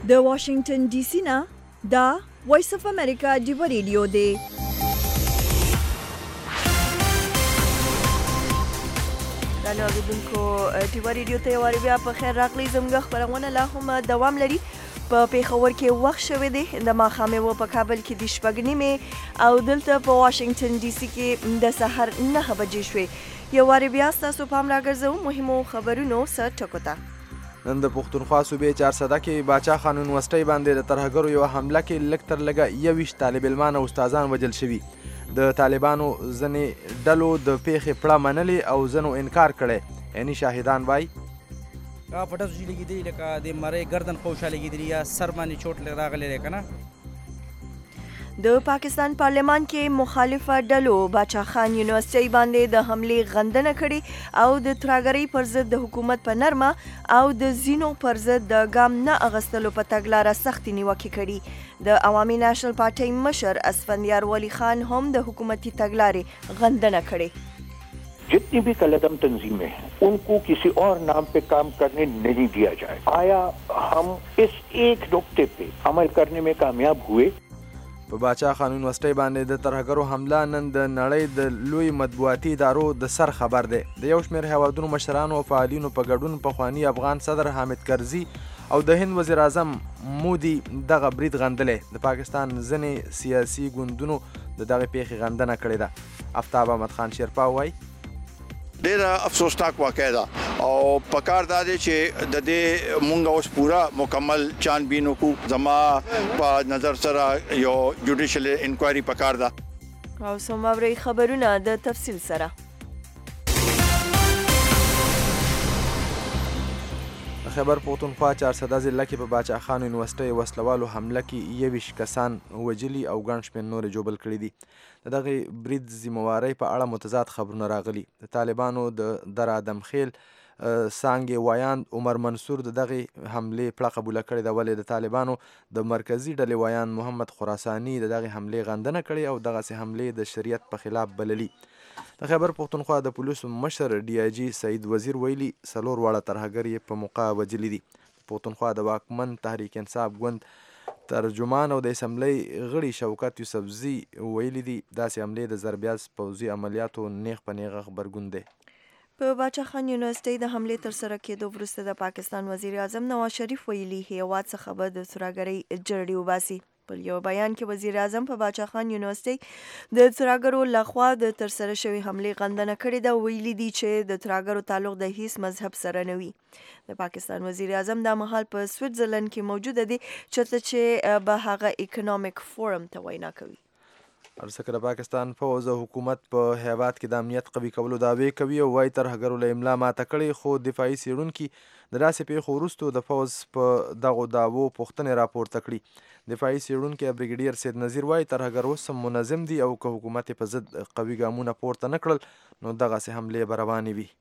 د واشنگټن ډي سي نه دا وایس اف امریکا ډیو ریډیو دی. رانو اوریدونکو ډیو ریډیو ته یو بیا په خیر راغلی. زموږ خبرونه لا هم دوام لري. په پیښور کې وخت شوی دی د ماښامې و په کابل کې د شپږ نیمې او دلته په واشنگټن ډي سي کې د سحر 9 بجې شوې. یو وارې بیا ستاسو پام راګرځوم مهمو خبرونو سره ټکو ته. نن د پښتونخوا صوبې 400 کې باچا خان یونیورسټۍ باندې د ترهګرو یو حمله کې لږ تر لږه 21 طالب علمان او استادان وژل شوي. د طالبانو ځینې ډلو د پیښې پړه منلې او ځینو انکار کړی. یعنی شاهدان وایي په ډزو چې لګېدلي لکه د مرۍ ګردن پوشه لګېدلي یا سر باندې چوټ راغلی دی که نه. د پاکستان پارلمان کې مخالفه ډلو باچا خان یونیورسټۍ باندې د حملې غندنه کړې او د ترهګرۍ پر ضد د حکومت په نرمه او د ځینو پر ضد د ګام نه اغستلو په تګلاره سختې نیوکې کړي. د عوامي نیشنل پارټۍ مشر اسفندیار ولی خان هم د حکومتي تګلارې غندنه کړې. जितनी भी कलदम तंजीमें हैं उनको किसी और नाम पे काम करने नहीं दिया जाए. आया हम इस एक नुक्ते पे अमल करने में कामयाब हुए. په باچا خان یونیورسټۍ باندې د ترهګرو حمله نن د نړۍ د لوی مطبوعاتي ادارو د سر خبر دی. د یو شمېر هیوادونو مشرانو او فعالینو په ګډون پخواني افغان صدر حامد کرزي او د هند وزیر اعظم مودي دغه برید غندلی. د پاکستان ځینې سیاسي ګوندونو د دغې پیښې غندنه کړې ده. آفتاب احمد خان شیرپا وایي ډېره افسوسناک واقع ده او پکار دا دی چې د دې مونږ اوس پورا مکمل چانبین وکړو. زما په نظر سره یو جوډیشل انکوایري پکار ده. او سماوري خبرونه د تفصیل سره. خیبر پښتونخوا 400 ضلع کې په باچا خان یونیورسټۍ وسلوالو حمله کې 21 کسان وژلي او ګڼ شمېر نورې ژوبل کړي دي. د دغې برید ذمهوارۍ په اړه متضاد خبرونه راغلي. د طالبانو د در ادم خیل څانګې وایاند عمر منصور د دغې حملې پړه قبوله کړې ده، ولې د طالبانو د مرکزي ډلې وایاند محمد خراساني د دغې حملې غندنه کړې او دغسې حملې د شریعت په خلاف بللي. د خیبر پښتونخوا د پولیسو مشر ډي آی جي سعید وزیر ویلي 4 واړه ترهګر یې په موقع وژلي دي. پښتونخوا د واکمن تحریک انصاف ګوند ترجمان او د اسمبلی غړي شوکت یوسفزي ویلي دي داسې حملې د ضربیاز پوځي عملیاتو نیغ په نیغه غبرګون دی. په باچا خان یونیورسټۍ د حملې ترسره کېدو وروسته د پاکستان وزیر اعظم نواز شریف ویلي هیواد څخه به د ترهګرۍ جرړې وباسي. په یو بیان کې وزیر اعظم په باچا خان یونیورسټۍ د ترهګرو لخوا د ترسره شوې حملې غندنه کړې ده. ویلي دي چې د ترهګرو تعلق د هیڅ مذهب سره نه وي. د پاکستان وزیر اعظم دا مهال په سویټزرلند کې موجوده دي چې به هغه اکونومیک فورم ته وینا کوي. ارڅکه د پاکستان پوځ او حکومت په هیواد کې د امنیت قوي کولو دعوې کوي او وايي ترهګرو له املا ماته کړې، خو دفاعي څېړونکي د داسې پیښو وروستو د پوځ په دغو دعوو پوښتنې راپورته کړي. دفاعي څېړونکی بریګیډیر سید نذیر وایي ترهګر اوس هم منظم دي او که حکومت یې په ضد قوي ګامونه پورته نه کړل نو دغسې حملې به روانې وي.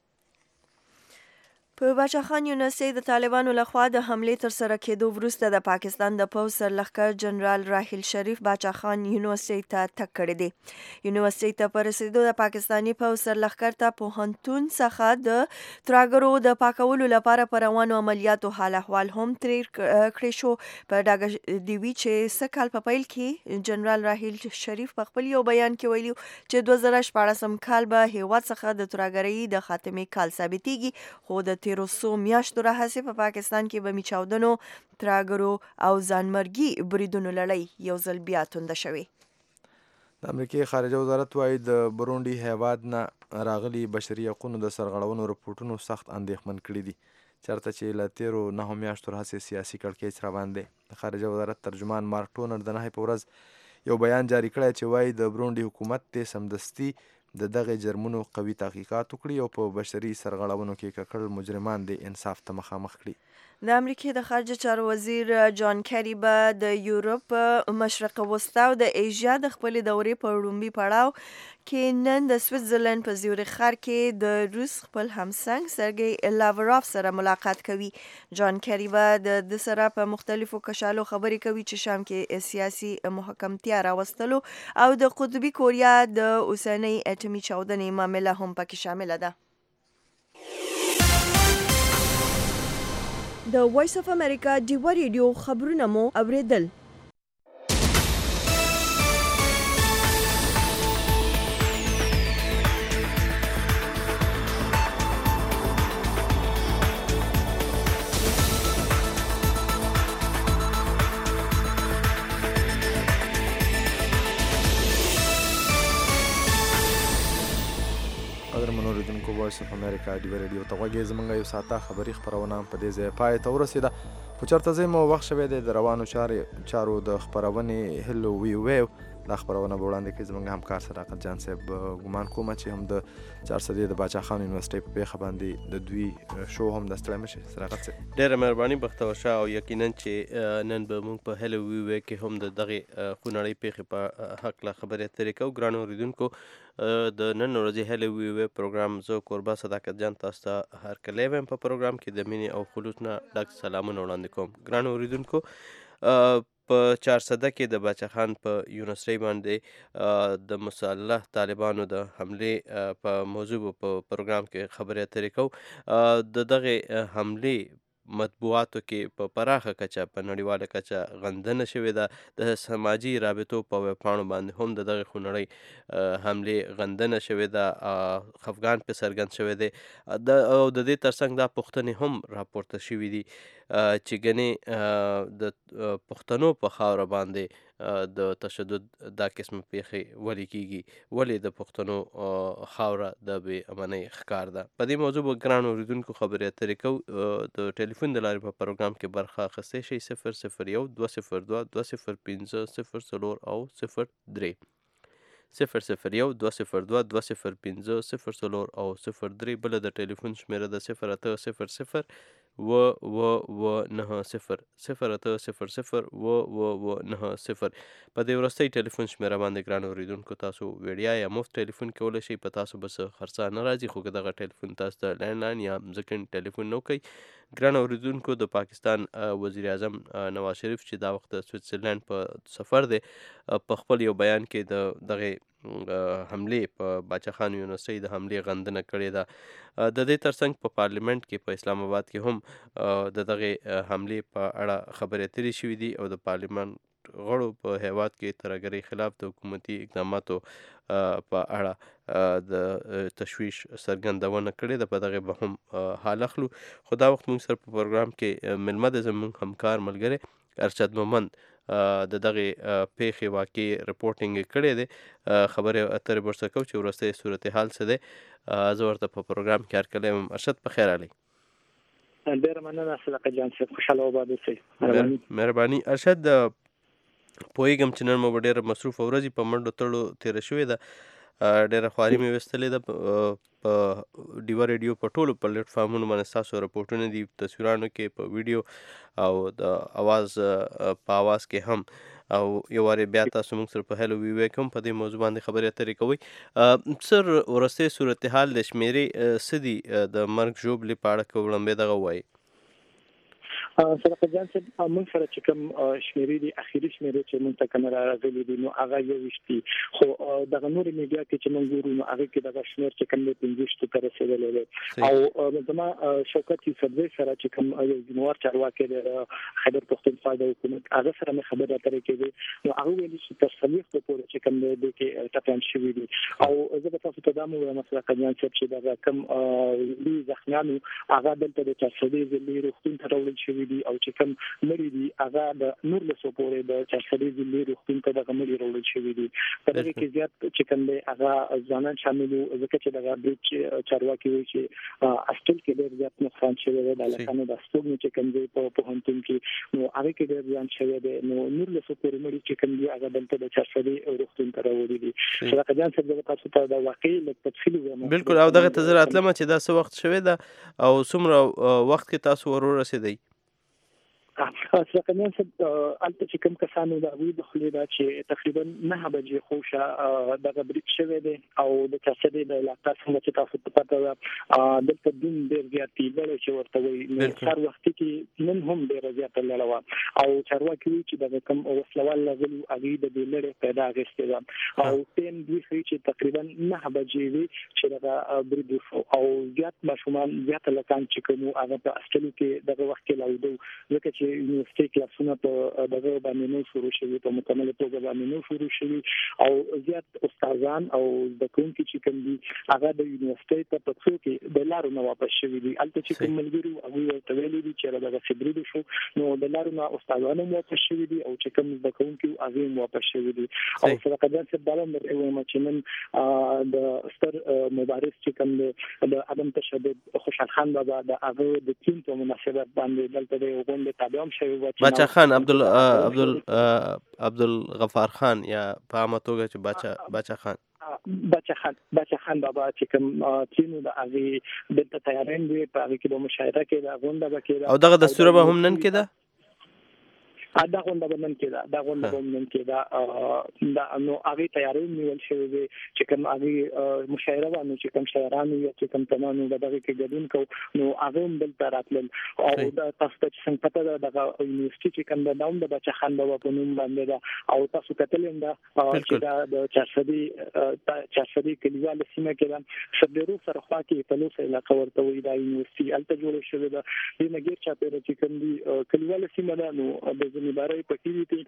په باچا خان یونیورسټۍ د طالبانو لخوا د حملې ترسره کېدو وروسته د پاکستان د پوځ سرلښکر جنرال راحیل شریف باچا خان یونیورسټۍ ته تګ کړی دی. یونیورسټۍ ته په رسېدو د پاکستاني پوځ سرلښکر ته پوهنتون څخه د ترهګرو د پاکولو لپاره په روانو عملیاتو حال احوال هم ترې کړی شو. په ډاګه دې وي چې څه کال په پیل کې جنرال راحیل شریف په خپل یو بیان کې ویلي چې 2014 کال به هیواد څخه د ترهګرۍ د خاتمې کال ثابتېږي، خو د تیرو څو میاشتو راهیسې په پاکستان کې بمي چاودنو، ترهګرو او ځانمرګي بریدونو لړۍ یو ځل بیا تونده شوې. د امریکې خارجه وزارت وایي د برونډي هیواد نه راغلي بشري حقونو د سرغړونو رپورټونو سخت اندېښمن کړي دي، چېرته چې له تیرو 9 میاشتو راهیسې سیاسي کړکېچ روان دی. د خارجه وزارت ترجمان مارک ټونر د 9 په ورځ یو بیان جاري کړی چې وایي د برونډي حکومت دې سمدستي د دغه جرمونو قوي تحقیقات وکړي او په بشري سرغړونو کې ککړ مجرمان دې انصاف ته مخامخ کړي. د امریکې د خارجه چارو وزیر جان کیری به د یورپ، مشرق وسطا او د ایشیا د خپلې دورې په وړومبي پړاو کې نن د سویټزرلند په زیورخ ښار کې د روس خپل همسنګ سرګی لاوروف سره ملاقات کوي. جان کیری به د سره په مختلفو کشالو خبرې کوي چې شام کې سیاسي محکمتیا راوستلو او د قطبي کوریا د اوسنۍ اټومي چاودنې معامله هم پکې شامله ده. د وایس اف امریکا ډیوا ریډیو خبرونه مو اوریدل. وایس اف امریکا ډیوا ریډیو ته غوږی زمونږ یو ساعته خبري خپرونه په دې ځای پای ته ورسېده. خو چېرته ځای مو وخت شوی دی د روانو چارو د خپرونې هلو وی ویو دا خپرونه به وړاندې کوي زموږ همکار صداقت جان صاحب. ګمان کومه چې هم د 400 د باچا خان یونیورسټۍ په پیښه باندې د دوی شو هم د ستړی مشي صداقت صاحب. ډېره مهرباني بختور شه او یقینا چې نن به موږ په هلو وی وی کې هم د دغې خونړۍ پیښې په هکله خبرې اترې کوو. ګرانو اورېدونکو د نن ورځې هلو وی وی پروګرام زه کوربه صداقت جان تاسو ته هرکلی وایم. په پروګرام کې د مینې او خلوص نه ډک سلامونه وړاندې کوم. ګرانو اورېدونکو په 400 کې د باچا خان په یونیورسټۍ باندې د مسلح طالبانو د حملې په موضوع په پروګرام کې خبرې اترې کوو. د دغې حملې مطبوعاتو کې په پراخه کچه په نړیواله کچه غندنه شوې ده. د سماجي رابطو په ویبپاڼو باندې هم د دغې خونړۍ حملې غندنه شوې ده. خفګان پې څرګند شوی دی او د دې ترڅنګ دا پوښتنې هم راپورته شوي دي چې ګنې د پښتنو په خاوره باندې د تشدد دا قسم پیښې ولې کیږي، ولې د پښتنو خاوره د بې امنۍ ښکار ده. په دې موضوع به ګرانو اورېدونکو خبرې اترې کوو. د ټلیفون د لارې په پروګرام کې برخه اخیستی شئ 001 202 205 04 او 03 001 202 205 04 او 03. بله د ټلیفون شمیره د 0800 و90 0800 و90. په دې وروستۍ ټلیفون شمیره باندې ګرانو اورېدونکو تاسو ویډیا یا مفت ټلیفون کولی شئ. په تاسو به څه خرڅه نه راځي. خو که دغه ټلیفون تاسو ته لینډلاین یا مځکن ټلیفون نه کوي ګرانو اورېدونکو د پاکستان وزیر اعظم نواز شریف چې دا وخت د سویټزرلینډ په سفر دی په خپل یو بیان کې د دغې حملې په باچا خان یونیورسټۍ د حملې غندنه کړې ده. د دې ترڅنګ په پارلیمنت کې په اسلام آباد کې هم د دغې حملې په اړه خبرې اترې شوي دي او د پارلیمنت غړو په هیواد کې ترهګرۍ خلاف د حکومتي اقداماتو په اړه د تشویش څرګندونه کړې ده. په دغې به هم حال اخلو. خو دا وخت موږ سره په پروګرام کې میلمه دی زموږ همکار ملګری ارشد مومند د دغې پیښې واقعي رپورټینګ کړی دی. خبرې اترې به ورسره کوو چې وروستی صورتحال څه دی. زه ورته په پروګرام کې هرکلی یم. ارشد په خیر علي. ډېره مننه صداقت جان صاحب، خوشحاله وباد اوسئ. مهرباني. ارشد پوهېږم چې نن مو به ډېره مصروفه ورځ په منډو تړو تېره شوې ده. ډېره خواري مې ویستلې ده. په ډیوا ریډیو په ټولو پلیټفارمونو باندې ستاسو رپورټونه دي، تصویرانو کې، په ویډیو او د اواز په اواز کې هم. او یو وارې بیا تاسو موږ سره په هلو وی وی کوم په دې موضوع باندې خبرې اترې کوئ. څه وروستی صورتحال د شمېرې څه دي د مرګ ژوبلې په اړه که وړاندې دغه ووایي. صداقت جان صاحب موږ سره چې کوم شمېرې دي اخري شمېرې چې موږ ته کوم راغلي دي نو هغه 21 دي. خو دغه نورې میډیا کې چې موږ ګورو نو هغه کې دغه شمېر چې کوم دی 15 ته رسېدلی دی. او زما شوکت یوسفزۍ سره چې کوم یو ځینوار چارواکی دی خیبر پښتونخوا د حکومت هغه سره مې خبرې اترې کېدې نو هغه ویلي چې تر 40 پورې چې کوم دی دې کې ټپیان شوي دي. او زه به تاسو ته دا مو وایم صداقت جان صاحب چې دغه کوم لوی زخمیانو هغه دلته د 400 ضلعي روغتون ته راوړل شوي دي او چې کوم مړي دي هغه د 1900 پورې د 400 ضلعي روغتون ته دغه مړي راوړل شوي دي. په دغه کې زیات چې کوم دی هغه ځوانان شامل وو ځکه چې دغه برج چارواکي وایي چې اصل کې ډېر زیات نقصان شوی دی. د هلکانو د ستوګنې چې کوم دی په پوهنتون کې نو هغه کې ډېر زیان شوی دی. نو 1900 پورې مړي چې کوم دی هغه دلته د 400 روغتون ته راوړي دي. صداقت جان صاحب زه تاسو ته د واقعي لږ تفصیل وایم. بالکل. او دغه ته زه راتلم چې دا څه وخت شوی ده او څومره وخت کې تاسو ورسېدئ؟ څنګه البته چې کوم کسانو دا وی د خلې دا چې تقریبا 9 بجې خوشا د بریک شوه دي او د چاسدي د علاقې څخه چې تاسو ته پته ده د تدین ډیر زیاتې لري چې ورته وي هر وخت کې نن هم ډیر زیات لري او چارواکي چې د کوم وسلوال لغلو اغي د لري پیدا غشته ده او تیم دوی چې تقریبا 9 بجې وي چې د بریک او زیات مشمول زیات لکان چې کوم هغه په اصلي کې دغه وخت کې لاودو لکه چې یونیورسيټي کلاسونه په دغه باندې نو شروع شوي په مکمل توګه باندې نو شروع شوي او زیات استادان او د کوونکي چې کوم دي هغه د یونیورسيټي په پڅو کې د لارو نه واپس شوي دي البته چې کوم ملګری او ورته ویلي دي چې دغه فبروري شو نو د لارو نه استادانو واپس شوي دي او چې کوم د کوونکي هغه واپس شوي دي او صدقه جان څه بالم د ایوه چې نن د ستر مبارز چې کوم د عدم تشدد خوشحال خان بابا د هغه د ټیم په مناسبت باندې دلته د وګوند تابعم شوی و باچا خان عبدالغفار خان یا په عامه توګه چې باچا خان بابا چې کوم تینو د هغه د تیارین دی په هغه کې د مشاهده کې د غونډه وکړه او دغه دستور به هم نن کې ده دا غونډه بنن کې دا نو هغه تیاری نیول شوی دی چې کوم هغه مشاعره باندې چې کوم شاعرانو یا چې کوم تمامو دغه کې ګډون کو نو هغه بل تراتل او دا تاسو ته څنګه پته ده د یونیورسيټي چې کوم د نوم د بچا خان بابا په نوم باندې دا او تاسو کتلم دا چې دا د چارشدي کلیوال سیمه کې دا شبيرو سره خوا کې په لوسه علاقه ورته وي دا یونیورسيټي الته جوړ شوی دا د نګیر چا په چې کوم دي کلیوال سیمه دا نو ځمېداري پکې دي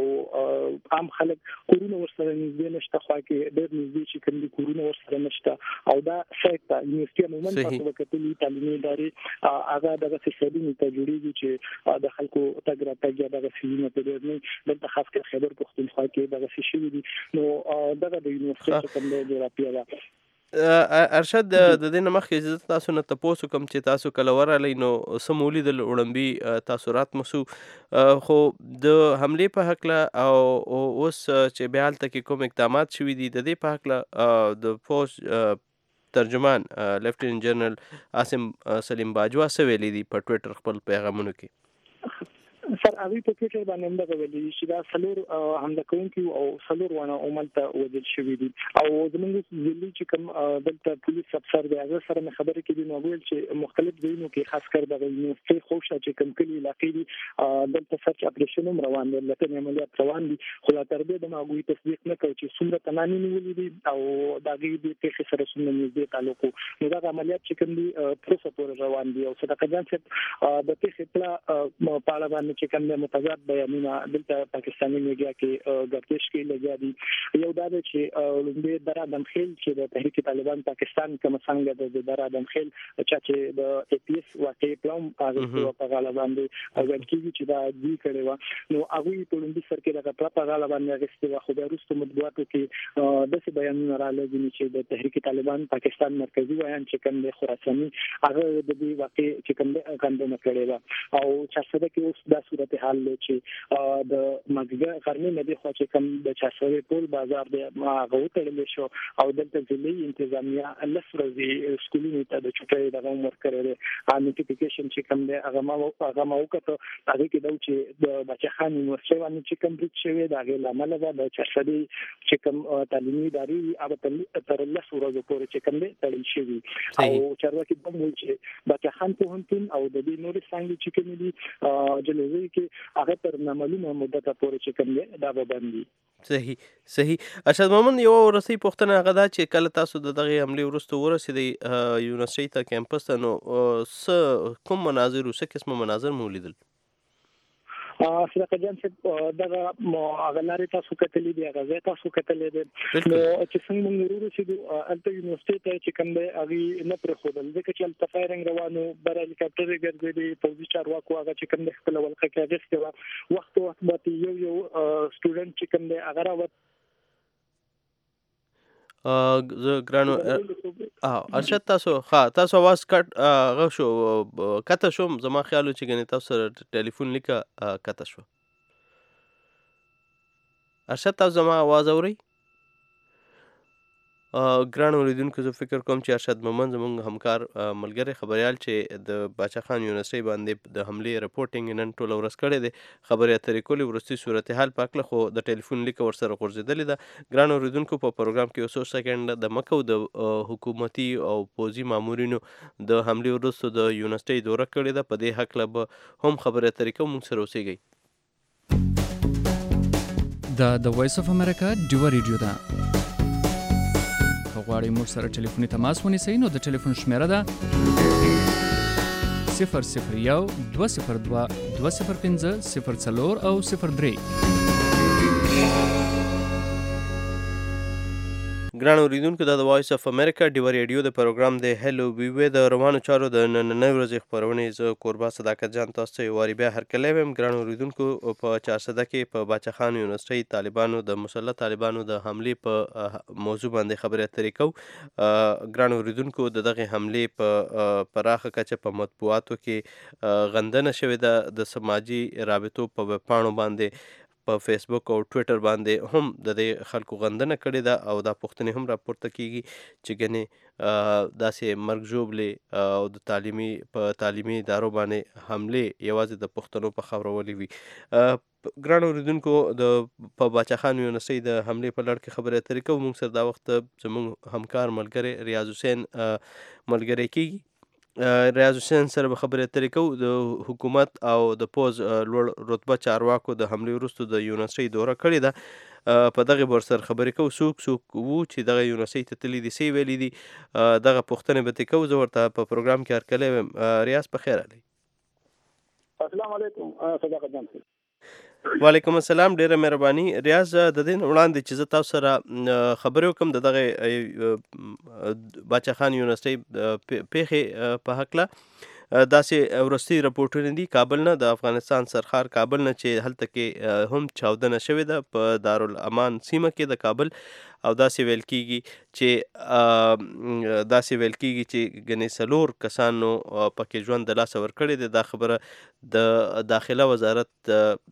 او عام خلک کورونه ورسره نږدې نشته خو کې ډېر نږدې چې کوم دي کورونه ورسره نشته او دا سایت یونیورسيټي عموما تاسو وکړي تعلیمي ادارې هغه دغه سیستم ته جوړیږي چې د خلکو تګ راتګ دغه سیمه په ډېر نه دلته خاص کر خبر پښتونخوا کې دغه شي دي نو دغه د یونیورسيټي کوم د جغرافیه ده ارشد د دې نه مخکې چې تاسو نه تاسو کوم چې تاسو کله ورالې نو سمولي د وړمبي تاثیرات مسو خو د حمله په حق له او اوس چې بیا حالت کې کوم اقدامات شوي دي د دې په حق له د فوج ترجمان لیفټیننټ جنرال عاصم سلیم باجوا سویلي دي په ټوئیټر خپل پیغامونو کې سر اوی په ټوئیټر باندې هم دا ویلي چې دا سلور حمله کوونکي او سلور ونه عملته وجل شوی دي او زموږ ځلې چې کوم دلته پولیس افسر دی هغه سره خبرې کې نو ویل چې مختلف ځایونو کې خاص کر د یونیورسيټي خوشا چې کوم کلی علاقې دي دلته سرچ اپریشن هم روان دي لکه عملیات روان دي خو لا تر دې د ماګوي تصدیق نه کوي چې څومره تنانې نیولې دي او دا غي په سره څومره نږدې تعلق نو دا عملیات چې کوم دي پروسه پورې روان دي او صدقه جان چې د پیښې په پاله باندې چې کوم متضاد بیانونه دلته پاکستاني میډیا کې ګردش کې لګیا دي یو دا چې لومبه در ادم خیل چې د تحریک طالبان پاکستان کوم څنګه د در ادم خیل چې د ای پی ایس واقعي پلان هغه په غاله باندې ول کېږي چې دا دی کړي و نو هغه په لومبه سر کې دغه په غاله باندې غوښتي خو د روسو مطبوعاتو کې د څه بیانونه را لګي چې د تحریک طالبان پاکستان مرکزی وایي چې کوم د خراساني هغه د دې واقع چې کوم د غندنه کړي و او چې څه د اوس د صورت حال چې د مګه غرمه نه دی خو چې کوم د چاسوي ټول بازار دی هغه وتړل شو او دلته ځلې انتظامیه لسرزي سکولونو ته د چټي د عمر کړل نوټیفیکیشن چې کوم دی هغه ما وکړه هغه کې دا چې د بچا خان یونیورسيټي باندې چې کوم بریټ شوی دا غي لامل ده د چاسوي چې کوم تعلیمي ادارې هغه تر لسرزو پورې چې کوم دی تړل شوی او چارواکي په موږ چې بچا خان په هنتون او د دې نور څنګه چې کوم دي جلوزي کې هغه تر نامعلومه مدته پورې چې کوم دی دا باندې صحیح ارشد محمد یو ورسې پوښتنه هغه ده چې کله تاسو د دغه حمله ورسته ورسېدي یونیورسيټي ته کیمپس ته نو کوم مناظر او څه قسمه مناظر مو لیدل صدقه جان چې دغه اغلاري تاسو کتلې دي هغه تاسو کتلې دي نو چې څنګه موږ ورو چې الته یونیورسيټي ته چې کوم دی هغه نه پر خودل ځکه چې الته فایرنګ روانو بر هلیکاپټر ګرځېدي پولیس چارواکو هغه چې کوم دی خپل ولکه کې اجازه وخت باندې یو سټوډنټ چې کوم دی هغه راوت زه ګرانو ارشد تاسو आवाज کټ غو شو کته شوم زما خیال چې غنی تاسو ټلیفون لیکه کته شو ارشد تاسو زما आवाज اوري ګران اوریدونکو زه فکر کوم چې ارشد مومن زموږ همکار ملګری خبریال چې د باچا خان یونیورسټۍ باندې د حملې رپورټینګ نن ټوله ورځ کړی دی خبرې اترې کولې وروستي صورتحال په هکله خو د ټلیفون لیکه ورسره غورځېدلې ده ګران اوریدونکو په پروګرام کې یو څو سکنډ د مکو د حکومتي او پوځي مامورینو د حملې وروسته د یونیورسټۍ دوره کړې ده په دې هکله به هم خبرې اترې کوو موږ سره اوسیږئ د وایس اف امریکا ډیوه ریډیو ده غواړئ موږ سره ټلیفوني تماس ونیسئ نو د ټلیفون شمیره ده 001 202 205 04 او 03 ګران اوریدونکو دا د وایس اف امریکا ډیوه ریډیو د پروګرام د هلو ویوې د روانو چارو د نننۍ ورځې خپرونې زه کوربا صداقت جان تاسو ته یو وارې بیا هرکلی ویم ګران اوریدونکو په 400 کې په باچا خان یونیورسټۍ طالبانو د مسلح طالبانو د حملې په موضوع باندې خبرې اترې کوو ګران اوریدونکو د دغې حملې په پراخه کچه په مطبوعاتو کې غندنه شوې ده د سماجي رابطو په ویبپاڼو باندې په فیسبوک او ټویټر باندې هم د دې خلکو غندنه کړې ده او دا پوښتنې هم راپورته کیږي چې ګنې داسې مرګ ژوبلې او د تعلیمي ادارو باندې حملې یوازې د پښتنو په خاوره ولې وي ګران اوریدونکو په باچا خان یونیورسټۍ د حملې په لړ کې خبرې اترې کوو موږ سره دا وخت زموږ همکار ملګری ریاض حسین ملګری کیږي ریاض حسین سره به خبرې اترې کوو د حکومت او د پوځ لوړ رتبه چارواکو د حملې وروسته د یونیورسټۍ دوره کړې ده په دغې به ورسره خبرې کوو څوک وو چې دغه یونیورسټۍ ته تللي دي څه یې ویلي دي دغه پوښتنې به ترې کوو زه ورته په پروګرام کې هرکلی ویم ریاض په خیر راغلی السلام علیکم صداقت جان وعلیکم السلام ډیره مهرباني ریاض د دې نه وړاندې چې زه تاسو سره خبرې وکړم د دغه باچا خان یونیورسټۍ پیښې په هکله داسې وروستي رپورټونه دي کابل نه د افغانستان سرخار کابل نه چې هلته کې هم چاودنه شوې ده په دارالامان سیمه کې د کابل او داسې ویل کېږي چې ګنې 4 کسانو پکې ژوند د لاسه ورکړی دی دا خبره د داخله وزارت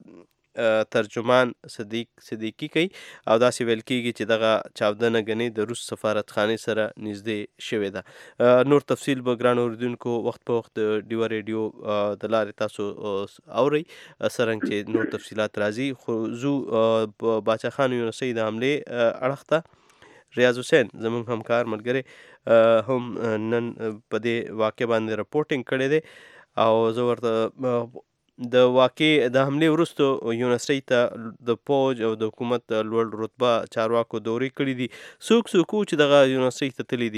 ترجمان صدیقی کوي او داسې ویل کېږي چې دغه چاودنه ګنې د روس سفارتخانې سره نږدې شوې ده نور تفصیل به ګران اوریدونکو وخت په وخت ډیوه ریډیو د لارې تاسو اورئ څرنګه چې نور تفصیلات راځي خو زو په باچا خان یونیورسټۍ د حملې اړخ ته ریاض حسین زموږ همکار ملګری هم نن په دې واقع باندې رپورټینګ کړی دی او زه ورته د واقع د حملې وروسته یونیورسټۍ ته د پوځ او د حکومت لوړ رتبه چارواکو دورې کړي دي څوک چې دغه یونیورسټۍ ته تللي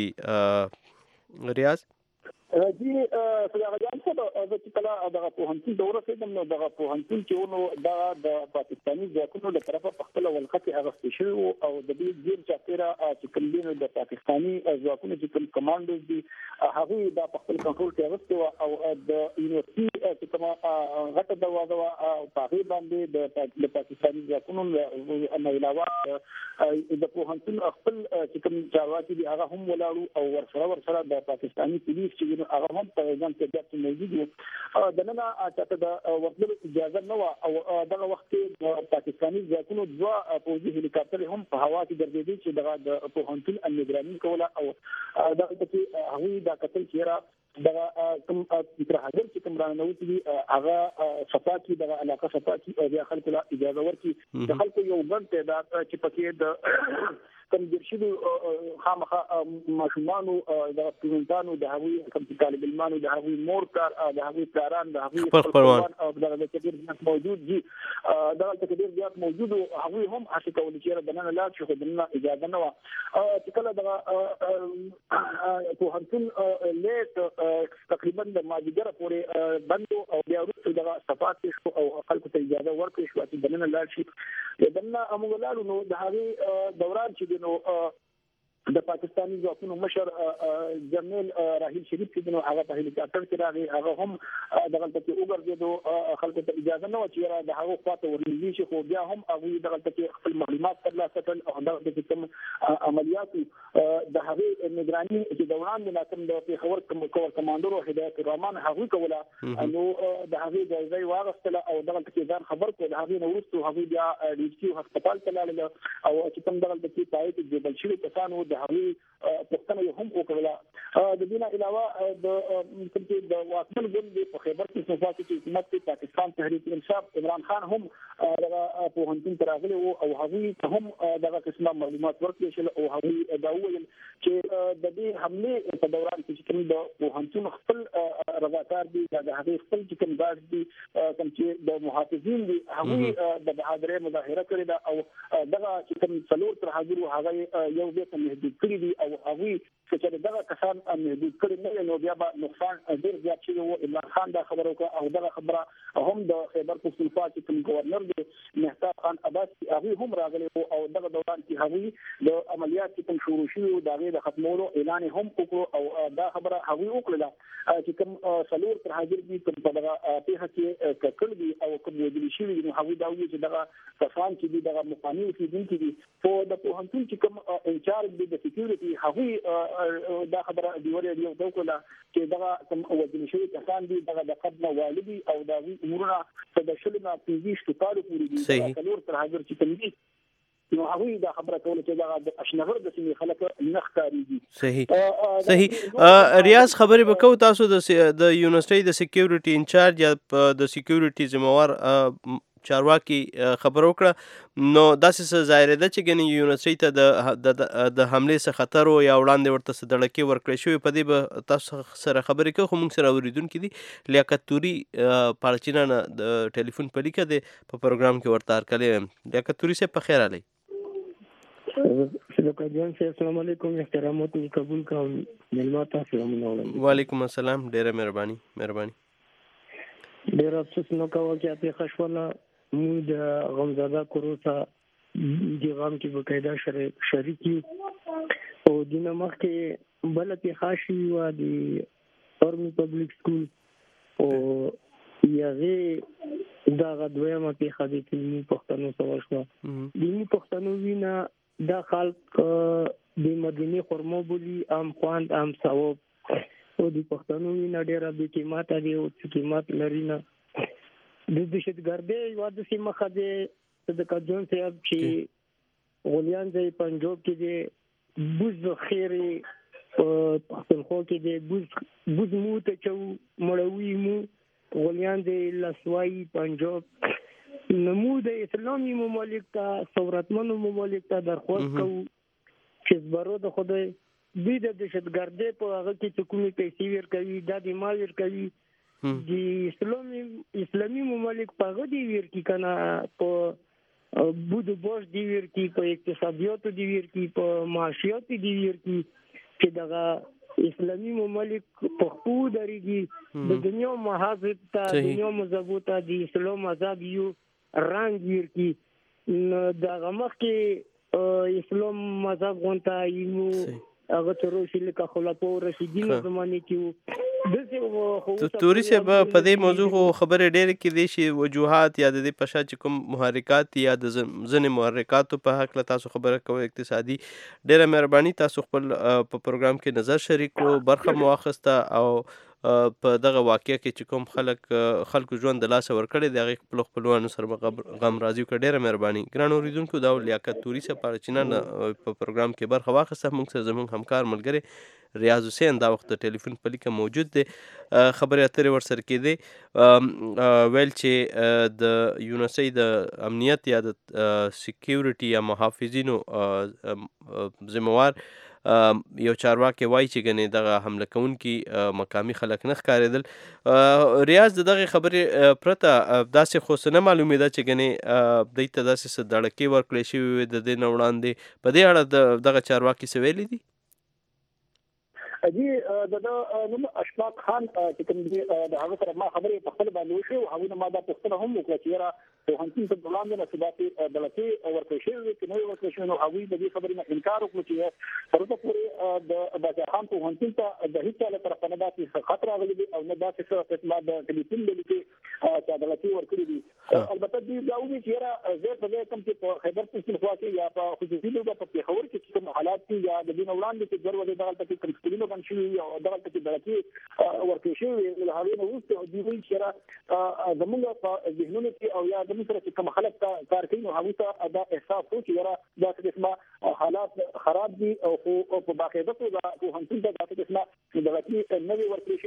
دي ریاض جی صداقت جان صاحب زه چې کله دغه پوهنتون دوره کېدم نو دغه پوهنتون چې ونو دا د پاکستاني ځواکونو له طرفه په خپل ولقه کې اغوستل شوی او د دې ډیر چاپیره چې کوم دینو د پاکستاني ځواکونو چې کوم کمانډوز دي هغه دا په خپل کنټرول کې اغوستي او د یونیورسيټي چې کوم غټه دروازه او په هغه باندې د پاکستاني ځواکونو نه علاوه د پوهنتون خپل چې کوم چارواکي دي هغه هم ولاړو او ورسره د پاکستاني پولیس چې هغه هم په ځان کې موجود وو د نن اته د ورتلو اجازه نه و او دغه وخت د پاکستاني ځواکونو دوه پوځي هلیکاپټر هم په هوا کې ګرځېدل چې دغه د پوهنتون نگراني کوله او دغه چې هغه د قتل کیرا دغه کوم تر هغه چې کوم رانوتی دي هغه صفاتی دغه علاقه صفاتی او د خلکو لا اجازه ورکړي د خلکو یو ګڼ تعداد چې پکې د کوم درشي خامخه ماشومانو د سټوډنټانو د هغوی کوم طالب علمانو د هغوی مور کار د هغوی پلان د هغوی خپلوان او د کډیر موجود دي دا کډیر زیات موجود او هغوی هم هڅه کوي چې د نن لا شو د نن اجازه نه و چې کله د پوهنتون لیټ تقریبا د ماجګر پورې بندو او بیا وروسته د صفات شو او خلکو ته اجازه ورکړي شو چې د نن لا شي د نن امغلالو نو د هغه دوران چې نو د پاکستاني ځواکونو مشر جنرال راحیل شریف چې نو هغه په هلیکاپټر کې راغی هغه هم دغه ته وګرځیدو خلکو ته اجازه نه و چې د هغه خواته ورنږدې شي خو بیا هم هغه دغه ته خپل معلومات ترلاسه کړل او دغه د کوم عملیاتو د هغه نگراني چې دوران د کوم د پیښور کوم کمانډر هدایت الرحمن هغه کوله نو د هغه ځای واغستله او دغه ته ځان خبر کړ هغه نو ورسته هغه بیا ډیسکیو هسپتال ته لاړل او چې کوم دغه د پایته جبل شری کسانو د چې هغه پښتنه هم وکړه. د دې نه علاوه د واکمن ګوند په خیبر پختونخوا کې حکومت پاکستان تحریک انصاف عمران خان هم د پوهنتون تراغلي او هغه هم دغه قسمه معلومات ورکړي شل او هغه دا ویل چې د دې حمله په دوران کې کوم د پوهنتون خپل رضاکار دي د هغه خپل کوم داس دي کوم چې د محافظین دي هغه د بهادرۍ مظاهره کړې ده او دغه کوم څلور تر حاضر هغه یو ځای محدود کړی دي او هغه چې دغه کسان محدود کړي نه نو بیا به نقصان ډیر زیات شي. او عمران خان دا خبره وکړه او دغه خبره هم د خیبر پختونخوا کې کوم گورنر دی مهتاب خان عباس هغه هم راغلی او دغه دوران کې هغه د عملیات چې کوم شروع شوه دغه د ختمولو اعلان هم وکړ او دا خبره هغه وکړه چې کوم څلور تر حاضر دي په دغه په کې کړل دي او کوم ویل شي نو هغه دا وایي چې دغه کسان چې دغه مقامي اوسیدونکي دي په د پوهنتون چې کوم انچارج دي د سکیورټي هغه دا خبره دی ورې یو دوکله چې دغه کوم وزیر شوی کسان دي دغه د قبل والدي او د امورنا په د شلنا پیږي شتاله پوری دي څلور تر حاضر چې کوم دي نو هغه دا خبره کوله چې دا اشنغر د سیمې خلک نخکاریږي. صحیح ریاض خبرې وکاو تاسو د یونیورسيټي د سکیورټي انچارج یا د سکیورټي ذمہوار چارواکي خبر وکړه نو داسې څه ظاهر ده چې ګنې یونیورسيټي ته د حمله څخه خطر او یا وړاندې ورته صدړکې ورکړې شوې په دې به تاسو سره خبرې کوو. خو موږ سره اوریدونکي دي لیاقت توري پالچینانه د ټلیفون په لیکه دی په پروګرام کې ورته هرکلی لیاقت توري صاحب په خیر علی. السلام علیکم احترامات می قبول کوم ملما تاسو هم. وعلیکم السلام ډیره مهرباني. ډیر افسوس نو کوم چې په خښوله مو د غمزاده کوروسا د غم کې بقاعده شریکی او د نمخ کې بل په خاصي و د ارمی پبلک سکول او یغه دا غدویمه په خدي کلمي پښتنو سره شو د پښتنو وینا دا خلق د مدینه خرمو بولی ام خواند ام ثواب او د پښتنو وینا ډیره به قیمت دی او قیمت لري نه د دهشتګردۍ یو د سیمه خدای د کجون صاحب چې غولیان ځای پنجاب کې دی بوز خیری پښتونخوا کې دی بوز مو ته چو مړوي مو غولیان ځای لسوای پنجاب نمو د اسلامي ممالک ته ثورتمنو ممالک ته درخواست کوو چې زبرو د خدای دوی د دهشتګردۍ په هغه کې چې کومې پیسې ورکوي دا د مال ورکوي د اسلامي ممالک په غدي ورکی کنه په بودو بوش دی ورکی په اقتصادیاتو دی ورکی په معاشیات دی ورکی چې دغه اسلامي ممالک په خو درېږي د دنیا محافظ ته دنیا مضبوطه د اسلام مذهب یو رنگ ورکی دغه مخ کې اسلام مذهب غونته یو هغه تروشي لکه خلفاء راشدین زمانه کې توري صاحب په دې موضوع خبرې ډېرې کې دي چې وجوهات یا د دې په شا چې کوم محرکات یا د ځینې محرکاتو په حق له تاسو خبره کوئ اقتصادي ډېره مهرباني تاسو خپل په پروګرام کې نظر شریک کړو برخه مو واخیسته او په دغه واقعه کې چې کوم خلکو ژوند د لاسه ورکړی د هغې خپلوانو سره غم راضي وکړه. ډېره مهرباني. ګرانو اورېدونکو دا لیاقت توري صاحب پالچینانه په پروګرام کې برخه واخیسته. موږ سره زموږ همکار ملګری ریاض حسین دا وخت د ټلیفون په لیکه موجود دی خبرې اترې ورسره کېدې ویل چې د یونیورسيټي د امنیت یا د سکیورټي یا محافظینو ذمہوار یو چارواکي وایي چې ګنې دغه حمله کوونکي مقامي خلک نه ښکارېدل. ریاض د دغې خبرې پرته داسې خو څه نه معلومېده چې ګنې دوی ته داسې څه دړکې ورکړې شوې وې د دې نه وړاندې په دې اړه دغه چارواکي څه ویلي دي؟ د نوم اشفاق خان چې کوم د هغه سره ما خبرې په خپل باندې وشي او هغه ما دا پوښتنه هم وکړه چې را پوهنتون په وړاندې نه ثباتي دلته ورکړل شوی چې نو ورکړل شوی نو هغه د دې خبرې نه انکار وکړ چې ترڅو پورې د باچا خان پوهنتون ته د هیڅ چا طرف نه داسې خطر راغلی دی او نه داسې څه قسمه د ټلیفون لیکي چې دلته ورکړي دي. البته دې دا وایي چې را زه په دې کوم چې په خیبر پختونخوا کې یا په خصوصي ډول په پیښور کې کوم حالات دي یا د دې وړاندې چې ضرورت دغه ته کوم څه شوی او دغه ته دلته ورکړل شوی نو هغه نو وروسته دی وایي چې را زموږ په ذهنونو کې او یا د موږ سره کوم خلک کار کوي نو هغه ته دا احساس وکړي چې دا څه حالات خراب دي او په باقاعده توګه په همتون د دغه قسمه د وکی نوې ورکړې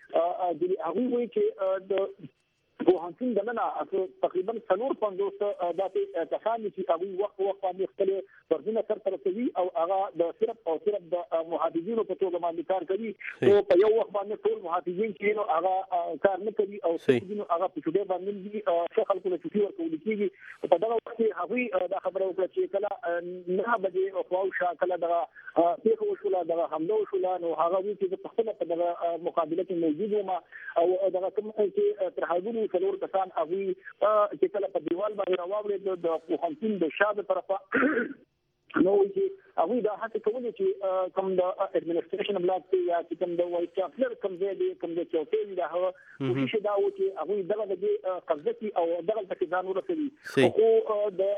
شي د هغه وی چې د وهانسین دننه تقریبا 450 داسې کسان چې هغه وخت باندې خپل ورزنه تر کوي او هغه د صرف د محافظینو په توګه باندې کار کوي او په یو وخت باندې ټول محافظین چې نو هغه کار نه کوي او چې هغه په څه باندې دي خلکو له چوټي ورکول کیږي په دغه وخت کې هغه د خبرو کې چې کله نه بده او خواوشا کله دغه پیښه وشوله دغه حمله وشوله نو هغه وی چې په خپل په دغه مقابله کې موجود وو او دغه کوم چې تر هغه څلور کسان هغه چې کله په دیوال باندې راوړل د همتون د شاده طرفه نو چې هغه دا هڅه کوي چې کوم د اډمنستریشن بلاک یا چې کوم د وایس چانسلر کوم دی کوم د چوکۍ دا هغه چې دا و چې هغه دغه د قبضتي او دغه د ځان ورسوي او د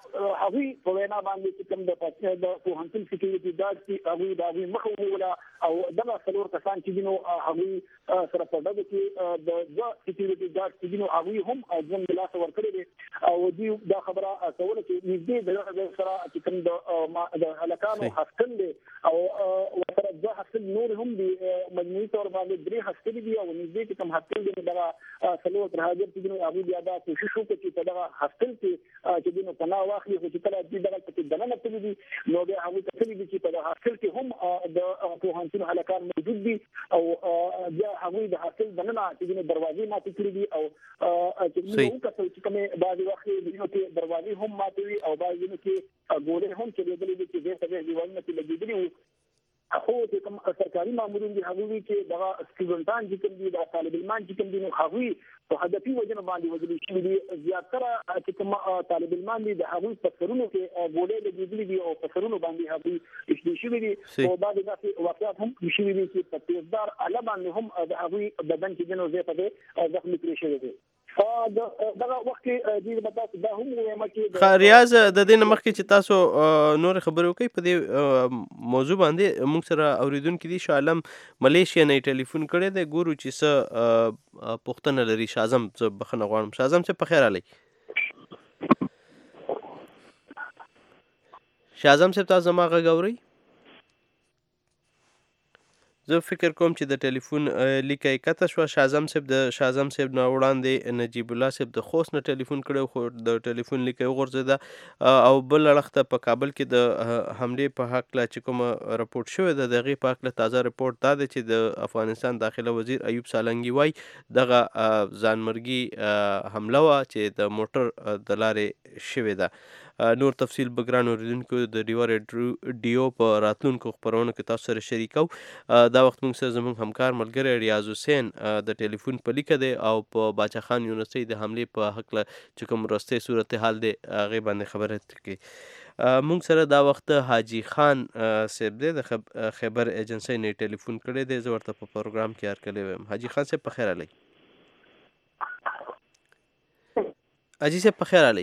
هغه په وینا باندې چې کوم د همتون سکیورټي ګارد چې هغه د مخه ولا او دغه څلور کسان چې دینو هغه سره په دغه کې د سکیورټي ګارد چې دینو هغه هم ځم لاس ورکړي او دی دا خبره کوله چې نږدې د سره چې کوم د هلکانو هستل دي او وسره د هستل نور هم دي مجموعي تور باندې درې هستل دي او نږدې چې کوم هستل دي دغه سلو تر هغه چې دغه ابي بیا دا کوشش وکړي چې دغه هستل چې دغه پناه واخلي چې کله دغه چې دنه تللی دي نو بیا هغه تللی دي چې په دغه هستل کې هم د پوهنتون هلکان موجود دي او بیا هغه د هستل دنه چې دروازې ماتې کړې دي او چې موږ کتل چې کومه بعض وخت د دروازې هم ماتوي او بعض کې ګورې هم چې دغه چې د څه دیوالونه کې لګېدلي وو خو چې کوم سرکاري مامورین دي هغه وی چې دغه سټوډنټان چې کوم دي د طالب علمان چې کوم دي نو هغه په هدفي وجه باندې وجلي شي دي زیاتره چې کوم طالب علمان دي د هغه په سرونو کې ګولې لګېدلي دي او په سرونو باندې هغه اشتي شي دي او بعد داسې واقعات هم شي دي چې په تیزدار اله باندې هم د هغه بدن کې نو زه په ځخمي کړی شوی دي دغه وخت کې د تاسو دا هم وایم چې ریاض د دې مخکې چې تاسو نور خبرې وکړئ په دې موضوع باندې موږ سره اوریدونکو دي شالم ملیشیا نه ټلیفون کړی دی ګورو چې څه پوښتنه لري شازم زه بخښنه غواړم شازم څه په خیر علي شازم صاحب تاسو زما غږ اورئ زه فکر کوم چې د ټلیفون لیکه کته شو شازم صاحب د شازم صاحب نه وړاندې نجیب الله صاحب د خوست نه ټلیفون کړو خو د ټلیفون لیکه وغورځیده او بل اړخته په کابل کې د حمله په حق لا چې کوم راپورټ شوی د دغه په حق له تازه راپورټ دا دی چې د افغانستان داخله وزیر ایوب سالنګي وای دغه ځانمرګي حمله وا چې د موټر د لارې شوی ده نور تفصیل بګران اوریدونکو د ډیور ډیو په راتلونکو خبرونو کې تاسو سره شریکو دا وخت موږ سره زموږ همکار ملګری ریاض حسین د ټلیفون په لیکه دی او په باچا خان یونیورسيټي د حمله په حق له چې کوم راسته صورتحال دی هغه باندې خبره کوي موږ سره دا وخت حاجی خان صاحب دی د خبر ایجنسی نه ټلیفون کړی دی زه ورته په پروګرام کې هرکلی ویم حاجی خان صاحب په خیر علي حاجی صاحب په خیر علي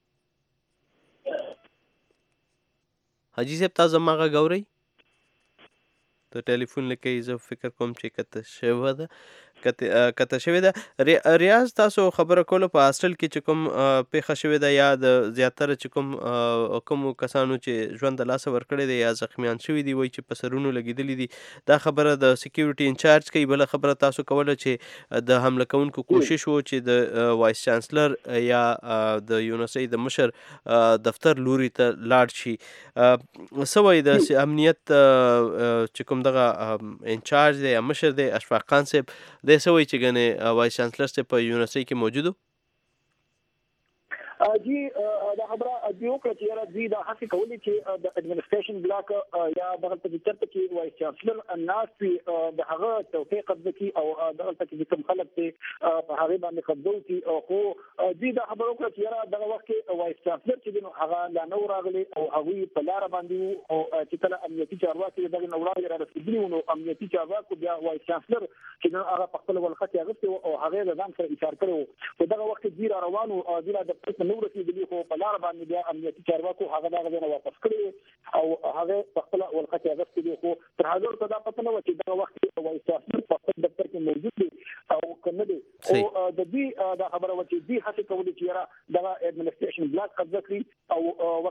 حاجی صاحب تاسو ما غږ اورئ ته ټلیفون لکه زه فکر کوم چې کته شوی ده کته شوی ده ریاض تاسو خبره کوله په هاستل کې چې کوم پیښه شوی ده یا د زیاتره چې کوم کسانو چې ژوند د لاس ورکړي دي یا زخمیان شوی دي وای چې په سرونو لګیدلي دي دا خبره د سکیورټي انچارج کوي بل خبره تاسو کوله چې د حمله کوونکو کوشش وو چې د وایس چانسلر یا د یونیورسيټي د مشر دفتر لوري ته لاړ شي سوي د امنیت چې کوم دغه انچارج دی مشر دی اشفاق خان صاحب د سوي چې غنه وایس چانسلر ته په یونیورسيټي کې موجودو جی دا خبره دی او چې را دي دا هڅه کوي چې د اډمنستریشن بلاک یا دغه په چرته کې وایس چانسلر الناس د هغه توفیق قبضه کی او دغه کې کوم خلک ته په هغه باندې قبضه کی او خو دي دا خبره کوي چې را دغه وخت کې وایس چانسلر چې هغه لا نو راغلي او هغه په لار باندې او چې کله امنیتي چارواکي دغه نو راغلي رسېدلی نو امنیتي چارواکو بیا وایس چانسلر چې هغه په خپل ولخت یې او هغه د ځان سره اشاره کړو په دغه وخت کې روانو د نو رسېدلی خو په لار باندې بیا امنیتي چارواکو هغه دغه نه واپس کړی او هغه په خپل ولخت یې غوښتي خو تر هغه ورته دا پته نه و چې دغه وخت کې وایس چانسلر په خپل دفتر کې موجود دی او کنه دی او د دې دا خبره و چې دې هڅه کوي چې را دغه اډمنستریشن بلاک قبضه کړي او ورسره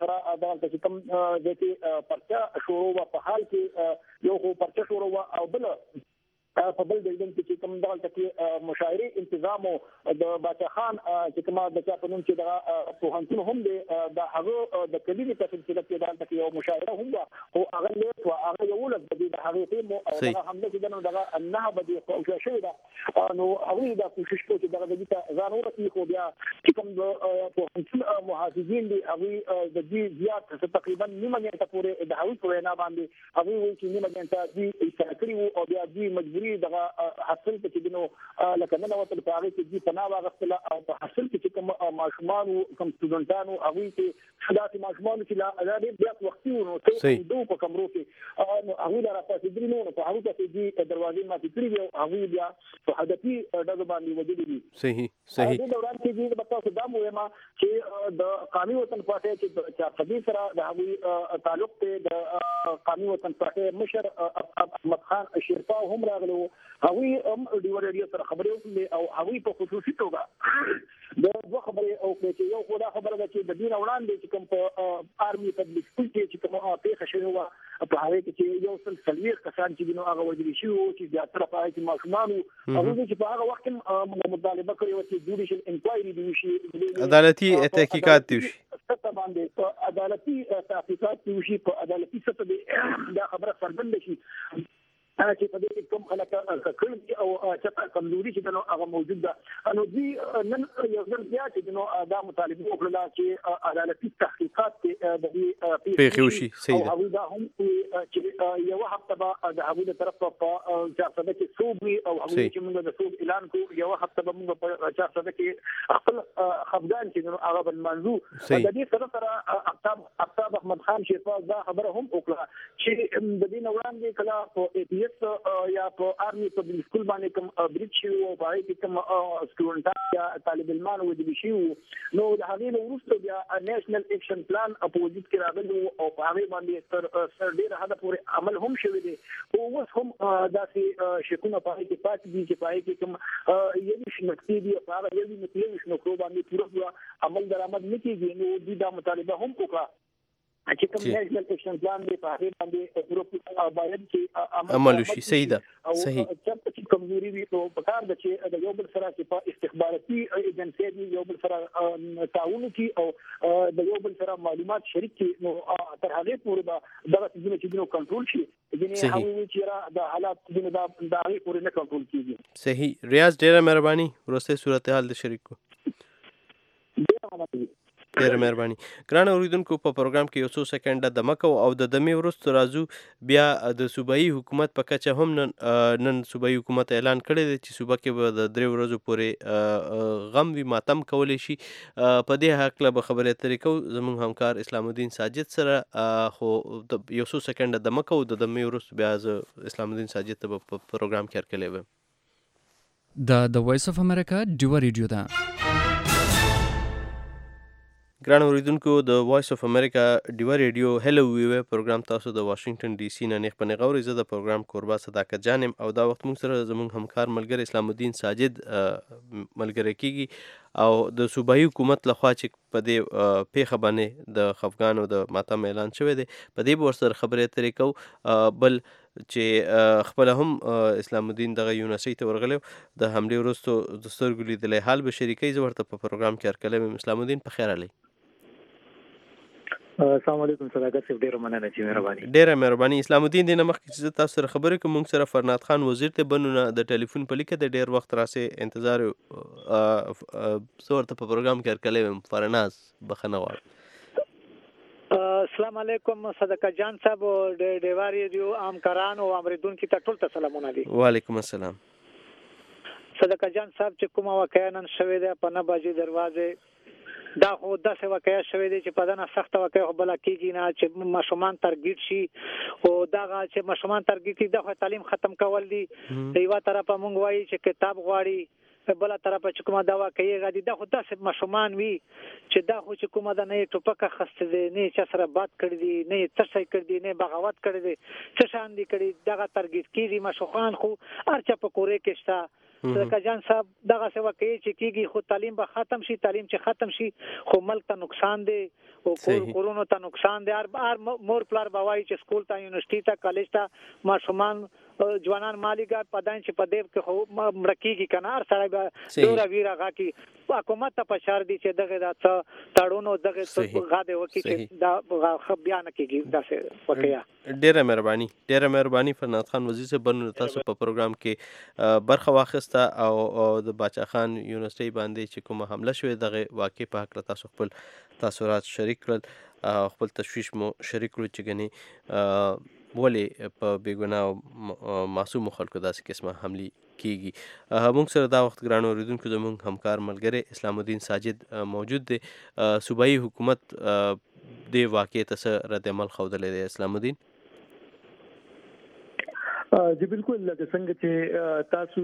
سره دا چې کوم د دې پرچا شروع په حال کې یو خو پرچا شروع او بل په بل ډیلن کې کوم ډول کې مشاعري تنظیم د باچا خان چې کومه د چا په نوم چې د پوهنتون هم د هغه د کلیدي په سلسله کې د یو مشاعره هم او هغه لیک او هغه یو ولد د هغه ټیم او هم د دغه نه بده او شوی دا نو هغه د کوشش کوي چې دغه د ځان ورته خو بیا چې کوم د پوهنتون محافظین دي هغه د دې زیات تقریبا نیمه غنټه پورې د هغوی په وینا باندې هغه وایي چې نیمه غنټه دي استراکري او بیا دې مجبوري دغه حاصل ته چې نو لکه نن وته په هغه کې دې پناه واغستله او په حاصل کې کوم ماشومان او کوم سټوډنټانو هغه کې خدای ماشومان چې لا دې بیا وختي ورو ته دوه په کمرو کې نو هغه را پاتې دي نو په هغه کې دې دروازې ماتې کړې او هغه بیا په هدفي ډول باندې ودی دي صحیح د دوران کې دې په تاسو دا مهمه چې د قومي وطن پارټي چې چا په دې سره د هغه تعلق ته د قومي وطن پارټي مشر احمد خان شیرپا هم راغلو هغه هم ډیورډي سره خبرې وکړي او هغه په خصوصي توګه د دوه خبرې او چې یو خدا خبره ده چې د دین وړاندې چې کوم په آرمي پبلک سکول کې چې کوم پیښه شوې و په هغه کې چې یو څل سلويخ کسان چې نو هغه وجري شو چې د اثر په اړه ماشومان هغه چې په هغه وخت کې مطالبه کړې و چې جوډیشل انکوایري دی شي عدالتي تحقیقات دی شي سطح باندې عدالتي تحقیقات دی شي په عدالتي سطح دا خبره څرګنده شي چې په دې کوم خلک کړي او چې کمزوري چې نو هغه موجود ده نو دې نن یو ځل بیا چې نو دا مطالبه وکړه چې عدالتي تحقیقات د دې پیښوشي صحیح او هغه دا هم چې یو هفته به د هغه د طرف په چارڅه کې صوبي او هغه چې موږ د صوب اعلان کو یو هفته به موږ په چارڅه کې خپل خفګان چې نو هغه بل منځو د دې سره افتاب احمد خان شیرپا دا خبره هم وکړه چې د دې وړاندې کله په یا په آرمي په سکول باندې کوم بریټ شي او په کې کوم سټوډنټ یا طالب علمان ودی شي نو د هغې نو وروسته بیا نېشنل اکشن پلان اپوزیټ کې راغلی او په هغه باندې تر ډیر حد پورې عمل هم شوی دی او اوس هم داسې شکونه په کې پاتې دي چې په کې کوم یوه شنکتي دي په هغه یوه مطلب شنکو باندې پوره عمل درآمد نه کیږي نو دا مطالبه هم وکړه چې کوم نېشنل اکشن پلان دی په هغه باندې پوره باید چې عمل وشي صحیح ده صحیح چې کمزوري وي او په کار د چې د یو بل سره چې په استخباراتي ایجنسي دی یو بل سره تعاون کوي او د یو بل سره معلومات شریک کړي نو تر هغه پورې دا دغه چې نو کنټرول شي ځینې هغه چې د حالات د هغه پورې نه کنټرول کیږي صحیح ریاض ډیره مهرباني ورسته صورتحال د شریک کو ډېر مهرباني ګران اوریدونکو په پروګرام کې یو څو سکند د مکو او د دمې وروسته راځو بیا د صوبایي حکومت په کچه هم نن صوبایي حکومت اعلان کړی دی چې صوبه کې به د 3 ورځو پورې غم وي ماتم کولی شي په دې حق له خبرې اترې کوو زموږ همکار اسلام الدین ساجد سره خو یو څو سکند د مکو د دمې وروسته بیا زه اسلام الدین ساجد ته په پروګرام کې هرکلی ویم د وایس اف امریکا ډیوه ریډیو ده ګران اوریدونکو د وایس اف امریکا ډیوه ریډیو هلو وی پروګرام تاسو د واشنگټن ډي سي نه نېغ په نېغ اورئ زه د پروګرام کوربه صداقت جان یم او دا وخت موږ سره زموږ همکار ملګری اسلام الدین ساجد ملګری کیږي او د صوبایي حکومت لخوا چې په دې پیښه باندې د خفګان او د ماتم اعلان شوی دی په دې به ورسره خبرې اترې کوو بل چې خپل هم اسلام الدین دغه یونیورسيټي ته ورغلی د حملې وروسته د سترګو لیدلی حال به شریکوي زه ورته په پروګرام کې هرکلی ویم اسلام الدین په خیر علی السلام علیکم صداقت صاحب ډیره مننه چې مهرباني ډیره مهرباني اسلام الدین دینه مخکې چې تاسو سره خبرې کوم موږ سره فرناد خان وزیر ته بنونه د ټلیفون په لیکه د ډیر وخت راسه انتظار صورت په پروګرام کې هرکلی ویم فرناز بخنه غواړم السلام علیکم صداقت جان صاحب د ډیوه ریډیو همکاران او اوریدونکو ته ټول سلامونه دي وعلیکم السلام صداقت جان صاحب چې کومه واقعا نن شوې ده په 9 بجې دروازه دا خو داسې واقعیا شوې دي چې په دنه سخته واقعیا بل کېږي نه چې ماشومان ترګیټ شي او دا چې ماشومان ترګیټ دي د تعلیم ختم کول دي یو طرفه مونږ وایي چې کتاب غواړي بل طرفه چې کومه دا واقعیا غدي دا خو داسې ماشومان وي چې دا خو چې کومه د نه ټوپکه خسته دي نه چې سره بات کړی دي نه څه شي کړی دي نه بغاوت کړی دي څه شان دي کړی دغه ترګیټ کېږي ماشومان خو ارچا په کورې کې شته صدقه جان صاحب دغه څه وکړي چې کیږي خو تعلیم به ختم شي، تعلیم چې ختم شي خو ملک ته نقصان دی او کورونو ته نقصان دی. هر مور پلار به وایي چې سکول ته یونیورسيټي ته کالج ته ماشومان ځوانان مالیګار پدان چې په دې کې خو مرکیږي کنه هر سړی به ډوره ویره غاکي حکومت ته فشار دي چې دغه د تړونو دغه غاده وکړي چې دا بیان کیږي دا څه وکیا. ډیره مهرباني فرناد خان وزیر صاحب بنو تاسو په پروګرام کې برخه واخیسته او د باچا خان یونیورسيټي باندې چې کومه حمله شوې دغه واقع په حق تاسو خپل تاثرات شریک کړل، خپل تشویش مو شریک کړو چې غني ولې په بیګناه معصوم خلکو داسې قسمه حملې کیږي. موږ سره دا وخت ګران اوریدونکو زموږ همکار ملګری اسلام الدین ساجد موجود دی. صوبایي حکومت دې واقع ته رد عمل ښودلی دی. اسلام الدین جی بالکل لکه څنګه چې تاسو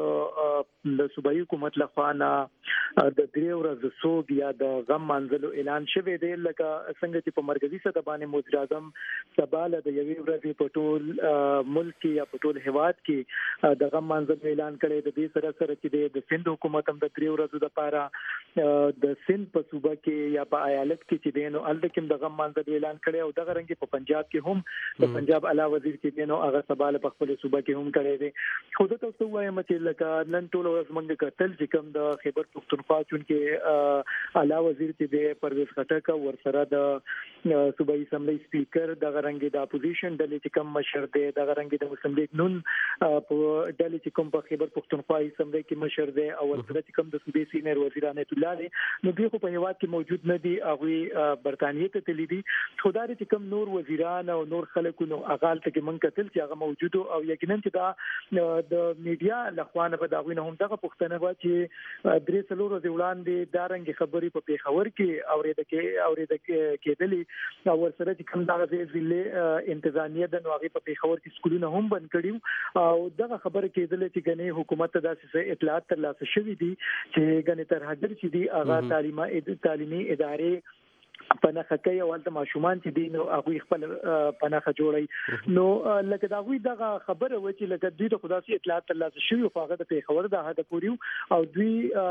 ویل د صوبایي حکومت لخوا نه د درې ورځې سوګ یا د غم منځلو اعلان شوی دی، لکه څنګه چې په مرکزی سطح باندې موجود اعظم سباله د یوې ورځې په ټول ملک یا په ټول هیواد کې د غم منځلو اعلان کړي. د دې سره چې د سند حکومت هم د درې ورځې لپاره د سند په صوبه کې یا په ایالت کې چې دینو الکم د غم منځلو اعلان کړي او دغه رنګ په پنجاب کې هم د پنجاب اعلی وزیر چې دینو هغه سباله په خپل صوبه کې هم کړی دی. خو د تاسو وایم چې لکه نن ټول ورځ موږ کتل چې کوم د خیبر پختونخوا چونکې اعلی وزیر چې د پرویز خټک ورسره د صوبایي اسمبلی سپیکر دغه رنګ د اپوزیشن ډلې چې کوم مشر دی دغه رنګ د مسلم لیگ نون په ډلې چې کوم په خیبر پختونخوا اسمبلی کې مشر دی او ورسره چې کوم د صوبې سینیر وزیر انیت الله دی نو دوی خو په هیواد کې موجود نه دي، هغه برتانیې ته تللی دي. خدای دې چې کوم نور وزیران او نور خلکو نو اغال ته کې موږ کتل چې هغه موجود او یقینا چې دا د میډیا لخوانه په داوینه هم دغه پښتنه وا چې درې څلور ورځې وړاندې دا رنګ خبرې په پیښور کې اورېده کېدلې او ورسره چې کوم دغه ضلع انتظامیه د نوغي په پیښور کې سکولونه هم بند کړیو او دغه خبره کېدلې چې غني حکومت ته داسې اطلاعات ترلاسه شوې دي چې غني تر هغه چې دی هغه تعلیمي ادارې پناخه کوي او د ماشومان چې دین او هغه خپل پناخه جوړي نو لکه دا وی دغه خبره و چې لکه دوی ته خداسي اطلاعات ترلاسه شوی او هغه د پیښور د هدا پوریو او دوی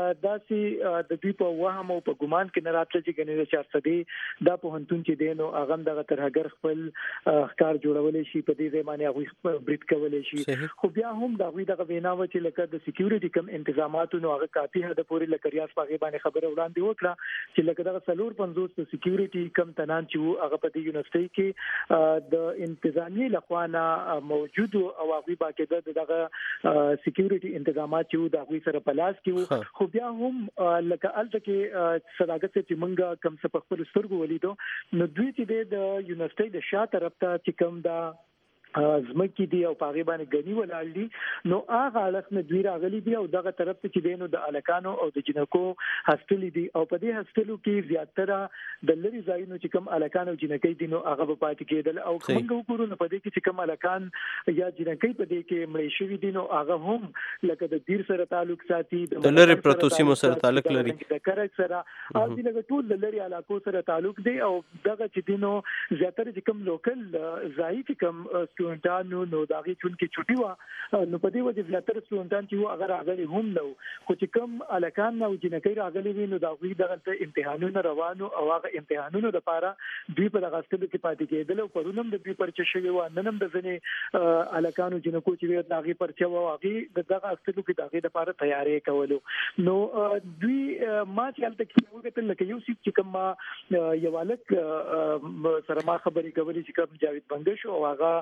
داسي د دوی په وهم او په ګمان کې نه راتل چې غني 400 دا په هنتون چې دین او هغه دغه ترهګر خپل ښکار جوړولې شي په دې ځمانه هغه بریټ کولې شي. خو بیا هم دا وی دغه وینا و چې لکه د سکیورټي کم تنظیماتو نو هغه کافي هدا پوری لکه ریاض په باندې خبره وړاندې وکړه چې لکه دغه 450 سکیورټي کم تنان چې هغه په دې یونیورسيټي کې د انتظامی لخوانه موجود او هغه باقاعده دغه سکیورټي تنظیمات چې د هغه سره پلاس کې خو بیا هم لکه الته کې صداقت چې مونږه کم څه په خپل سترګو ولیدو نو دوی چې د یونیورسيټي د شاته طرف ته چې کم دا زمکی دی او پاغي باندې غنی ولال دي نو هغه حالت نه دوی راغلي دي او دغه طرف ته چې دینو د الکانو او د جنکو هاستل دي او په دې هاستلو کې زیاتره د لری ځایونو چې کوم الکانو جنکې دي نو هغه په پاتې کېدل او موږ وګورو نو په دې کې چې کوم الکان یا جنکې په دې کې مړې شوی دي نو هغه هم لکه د دیر سره تعلق ساتي د لری پروتوسیمو سره تعلق لري د کرک سره او د لګ ټول د لری علاقو سره تعلق دي او دغه چې دینو زیاتره چې کوم لوکل ځای چې کوم سټوډنټانو نو داغي چون کې چټي وا نو په دې وجه زیاتره سټوډنټان چې اگر راغلي هم نو خو چې کوم الکان نو جنکې راغلي وي نو داغي دغه امتحانونه روانو او هغه امتحانونو لپاره دوی په دغه ستل کې پاتې کېدل او پرونم د دوی پرچه شوی و ننم د ځنې الکانو جنکو چې داغي پرچه و هغه دغه ستل کې داغي لپاره تیاری کولو نو دوی ما چې الته کې وګورئ لکه یو چې کوم یو الک سره ما خبرې کولې چې کوم جاوید بنگش او هغه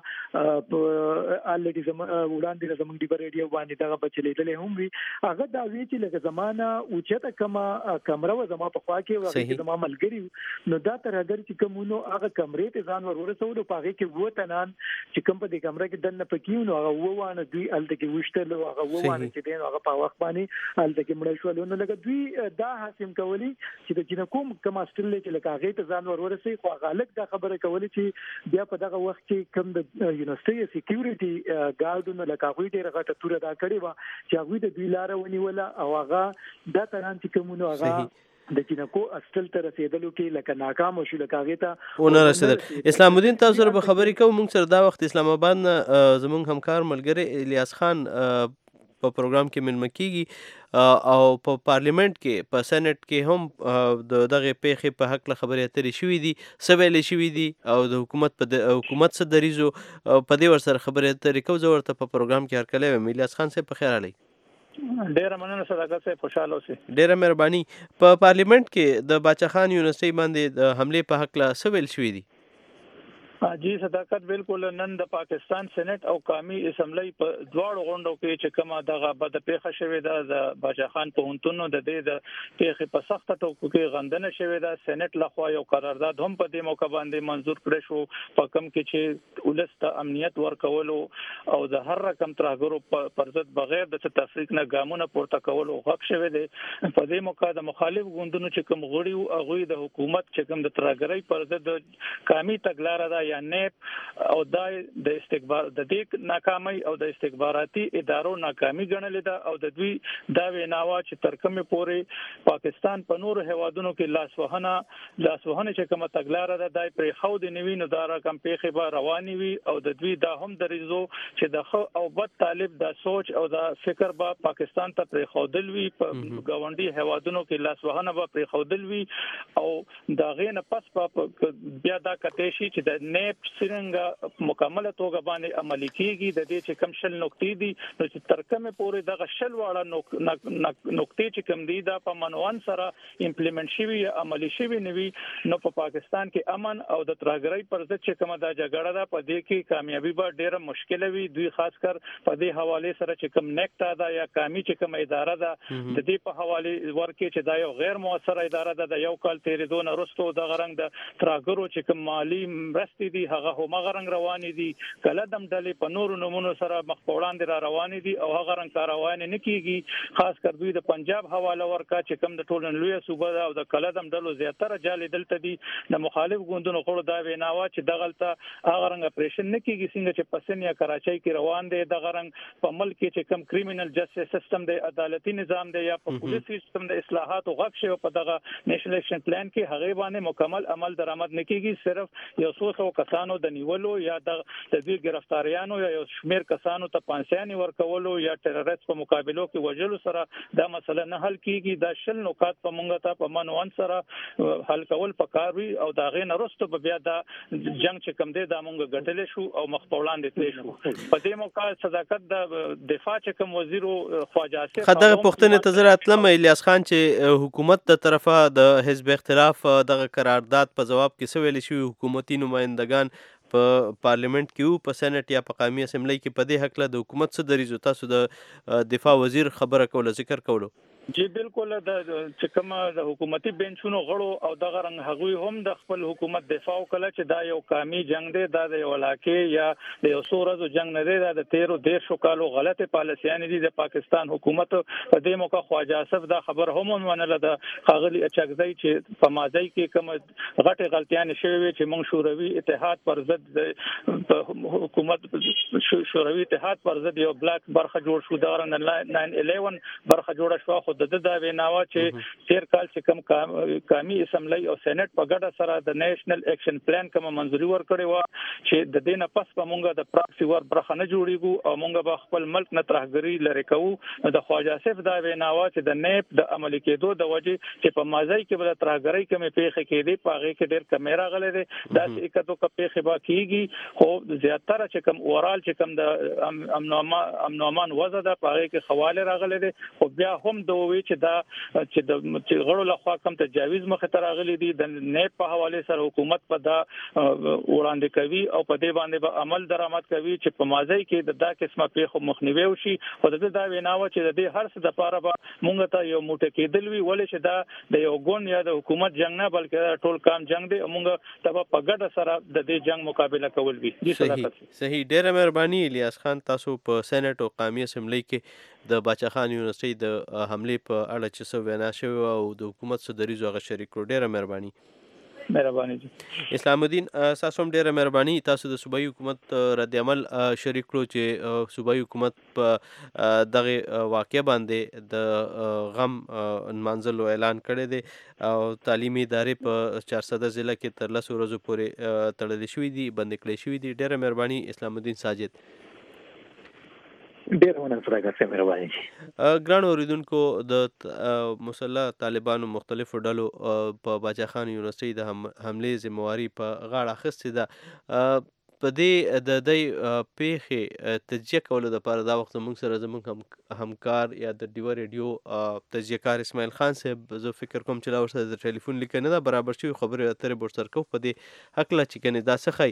الډي وړاندې زمونږ دی ریډیو باندې دا بچلېدلې هم وی هغه دا وی چې لکه زمانہ اوچته کما کمره و زما په خوا کې وغه زما ملګری نو دا تر هغه چې کومونو هغه کمرې ته ځان ورورسول په هغه کې وتنان چې کوم په دې کمره کې دنه پکېو نو هغه وانه دوی الته کې وشتل هغه وانه چې دین هغه په وخت باندې الته کې مړ شو نو لکه دوی دا حاسم کولی چې د جنکوم کما ستل چې لکه هغه ته ځان ورورسي خو هغه لک دا خبره کولی چې بیا په دغه وخت کې کوم د یونیورسيټي سکیورټي ګارډونو لکه هغه ډیره غټه توره دا کړې و چې هغه د دوی لار ونیوله او هغه د تران چې کومونو هغه د جنکو اصل تر رسیدلو کې لکه ناکام شو لکه هغه ته ونه رسیدل. اسلام الدین تاسو سره به خبرې کوم موږ سره دا وخت اسلام آباد زموږ همکار ملګری الیاس خان په پروګرام کې ملمه کیږي او په پارلیمنت کې په سېنات کې هم د دغه پیښې په حق له خبرې اترې شوې دي، څه ویلې شوي دي او د حکومت څه دریځو په دې ورسره خبرې اترې کوو. زه ورته په پروګرام کې هرکلی وایم. الیاس خان صاحب په خیر راغلی. ډیره مننه صداقت صاحب، خوشاله اوسئ. ډیره مهرباني. په پارلیمنت کې د باچا خان یونیورسټۍ باندې د حملې په حق له څه ویل شوي دي؟ جی صداقت بالکل نن د پاکستان سېنات او قومي اسمبلی په دواړو غونډو کې چې کومه دغه بد پیښه شوې ده د باچا خان پوهنتون د دې د پیښې په سخته توګه کې غندنه شوې ده. سېنات لخوا یو قرارداد هم په دې موقع باندې منزور کړی شو په کوم کې چې ولس ته امنیت ورکولو او د هر رقم ترهګرو پر ضد بغیر د تفریق نه ګامونه پورته کولو غوښ شوې ده. په دې موقع د مخالف ګوندونو چې کوم غړي او هغه د حکومت چې کوم د ترهګرۍ پر ضد قومي تګلارې ده یا نیب او د استکبار د دې ناکامۍ او د استخباراتي ادارو ناکامي ګڼلې ده او د دوی دا ویناوه چې تر کومه پورې پاکستان په نورو هوادونو کې لاسوهنه چې کومه تګلارې ده دای پر خو د نوی نو دا رقم پیښې به رواني وي او د دوی دا هم درېزو چې د خو او بد طالب د سوچ او د فکر به پاکستان ته پر خودل وي په ګاونډي هوادونو کې لاسوهنه به پر خودل وي او دا غینه پس بیا دا کته شي چې د نیب څنګه مکمله توګه باندې عملي کیږي. د دې چې کم شل نقطې دي نو چې تر کومه پورې دغه شل واړه نقطې چې کم دي دا په منوان سره امپلیمنٹ شوی عملي شوی نوي نو په پاکستان کې امن او د ترهګرۍ پر ضد چې کومه دا جګړه ده په دې کې کامیابی به ډیره مشکله وي. دوی خاص کر په دې حواله سره چې کوم نیکټا ده یا قومي چې کوم اداره ده د دې په حواله ورکه چې دا یو غیر موثره اداره ده د یو کال تیرېدو نه وروسته د غرنګ د ترهګرو چې کوم مالی مرستې دي هغه هم غرنګ روان دي کله دم ډلې په نورو نمونو سره مخ په وړاندې را روان دي او هغه رنګ کاروان نه کیږي. خاص کر دوی د پنجاب حواله ورکا چې کوم د ټولن لوی صوبه ده او د کله دم ډلو زیاتره جالې دلته دي د مخالف ګوندونو خړو دا ویناوه چې دغلته هغه رنګ اپریشن نه کیږي څنګه چې پسن یا کراچۍ کې روان دي د غرنګ په ملک کې چې کوم کریمینل جسټس سیستم دی عدالتي نظام دی یا په پولیس سیستم د اصلاحات او غږ شوی په دغه نېشنل اکشن پلان کې هغه باندې مکمل عمل درآمد نه کیږي. صرف یو څو کسانو د نیولو یا د دې گرفتاریانو یا یو شمیر کسانو ته پانسیانی ورکولو یا ټیرریست په مقابلو کې وجلو سره دا مسله نه حل کیږي. دا شل نکات په مونږ ته په منوان سره حل کول پکاروي او دا غي نه رسټو بیا دا جنگ چې کم دی دا مونږ غټل شو او مخ په وړاندې تللی شو. په دې موقع صداقت د دفاع چې کوم وزیر خواجه اسف خدغه پښتنه تزرات لم الیاس خان چې حکومت د طرفه د حزب اختلاف دغه قرارداد په جواب کې سویل شي حکومتي نمائندگان په پارلیمنت کې په سېنات یا په قومي اسمبلی کې په دې حق له د حکومت څخه دریزو تاسو د دفاع وزیر خبره کوله ذکر کولو. جی بالکل د چې کومه د حکومتي بنچونو غړو او دغه رنګ هغوی هم د خپل حکومت دفاع وکړه چې دا یو قومي جنگ دی دا د یو علاقې یا د یو څو ورځو جنگ نه دی دا د 13 کالو غلطه پالیسیانې دي د پاکستان حکومت په دې موقع خواجه اسف دا خبر هم منله د خاغلی اچګزی چې په ماضی کې کوم غټه غلطیان شوي چې موږ شوروي اتحاد پر ضد حکومت شوروي اتحاد پر ضد یو بلاک برخه جوړ شو دا 9/11 برخه جوړه شو د دا ویناوه چې تیر کال چې کوم قومي اسمبلی او سېنات په ګډه سره د نېشنل اکشن پلان کوم منځوري ورکړي و چې د دینه پس په مونږه د پراکسي ور برخه نه جوړیږي او مونږ به خپل ملک نه ترهګری لری کوو. د خواجه اسف دا ویناوه چې د نیب د عملي کېدو د وجې چې په مازی کې بل ترهګری کوم پیښه کېدی پاغه کې ډېر کیمرا غلې دي دا چې کتو کا پیښه با کیږي خو زیاتره چې کوم اورال چې کوم د امنومان وزه ده پاغه کې حواله راغلي دي خو بیا هم د چې دا چې غړو لخوا کوم تجاویز مخه تراغلي دي د نیب په حواله سره حکومت په دا وړاندې کوي او په دې باندې به عمل درآمد کوي چې په ماضی کې دا قسمه پیښو مخنیوي وشي او دا ویناوه چې د دې هر څه د پاره به مونږ ته یو موټه کېدل وی ولې چې دا د یو ګون یا د حکومت جنگ نه بلکې ټول کام جنگ دی مونږ ته په ګډه سره د دې جنگ مقابله کول وی. صحیح ډېر مهرباني الیاس خان تاسو په سېنات او قومي اسمبلی کې د باچا خان یونیورسټۍ د حمله په اړه چې څه وینا شوی او د حکومت څخه دریزو هغه شریک کړو. ډېر مهرباني جی. اسلام الدین تاسو هم ډېر مهرباني تاسو د صوبایي حکومت رد عمل شریک کړو چې صوبایي حکومت په دغه واقعه باندې د غم منځلو اعلان کړی دی او تعلیمي ادارې په 400 ضلع کې تر 10 ورځې پورې تړلې شوې دي بند کړې شوې دي. ډېر مهرباني اسلام الدین ساجد. ډېر مننه راګرځه مهرباني. ګران اوریدونکو د مسلح طالبانو مختلفو ډلو په باچا خان یونیورسيټي د حملې ذمہواري په غاړه اخیستې ده. په دې د دې پیښې تجزیه کولو دپاره دا وخت زموږ همکار یا د ډیوه ریډیو تجزیه کار اسماعیل خان صاحب زه فکر کوم چې لا ورسره د ټلیفون لیکه نه ده برابر شوي، خبرې اترې به ورسره کوو په دې هکله چې کنې دا څه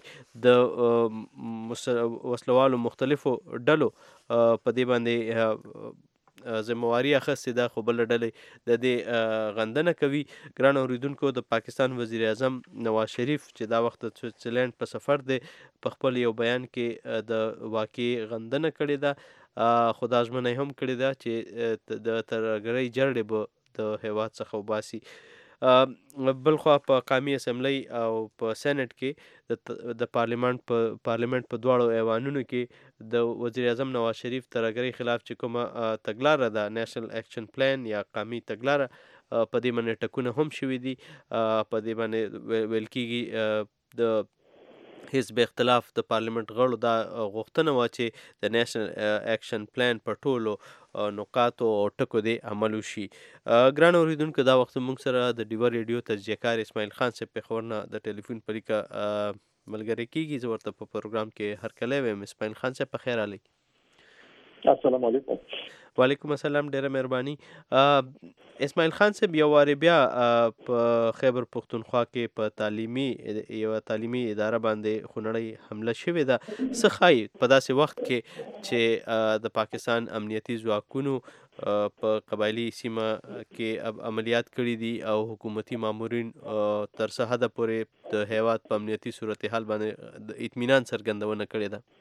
ښایي د وسلوالو مختلفو ډلو په دې باندې ذمہواري اخیستې ده، خو بله ډلې د دې غندنه کوي. ګران اوریدونکو، د پاکستان وزیر اعظم نواز شریف چې دا وخت د سویټزرلینډ په سفر دی په خپل یو بیان کې د واقعې غندنه کړې ده، خو دا ژمنه یې هم کړې ده چې د ترهګرۍ جرړې به د هیواد څخه وباسي. بلخوا په قومي اسمبلی او په سینټ کې د پارلیمنت په دواړو ایوانونو کې د وزیر اعظم نواز شریف ترهګرۍ خلاف چې کومه تګلاره ده، نیشنل ایکشن پلان یا قومي تګلاره، په دې باندې ټکونه هم شوي دي. په دې باندې ویل کېږي د حزب اختلاف د پارلیمنت غړو دا غوښتنه وه چې د نیشنل ایکشن پلان په ټولو نقاطو او ټکو دې عمل وشي. ګران اوریدونکو، دا وخت موږ سره د ډیوه ریډیو تجزیه کار اسماعیل خان صاحب پېښور نه د ټلیفون په لیکه ملګری کېږي. زه ورته په پروګرام کې هرکلی وایم. اسماعیل خان صاحب په خیر حالئ؟ السلام علیکم. وعلیکم السلام، ډیره مهرباني. اسماعیل خان صاحب یو وارې بیا په خیبر پښتونخوا کې په یوه تعلیمي اداره باندې خونړۍ حمله شوې ده. څه ښایي په داسې وخت کې چې د پاکستان امنیتي ځواکونو په قبایلي سیمه کې عملیات کړي دي او حکومتي مامورین تر څه حده پورې د هیواد په امنیتي صورتحال باندې د اطمینان څرګندونه کړې ده؟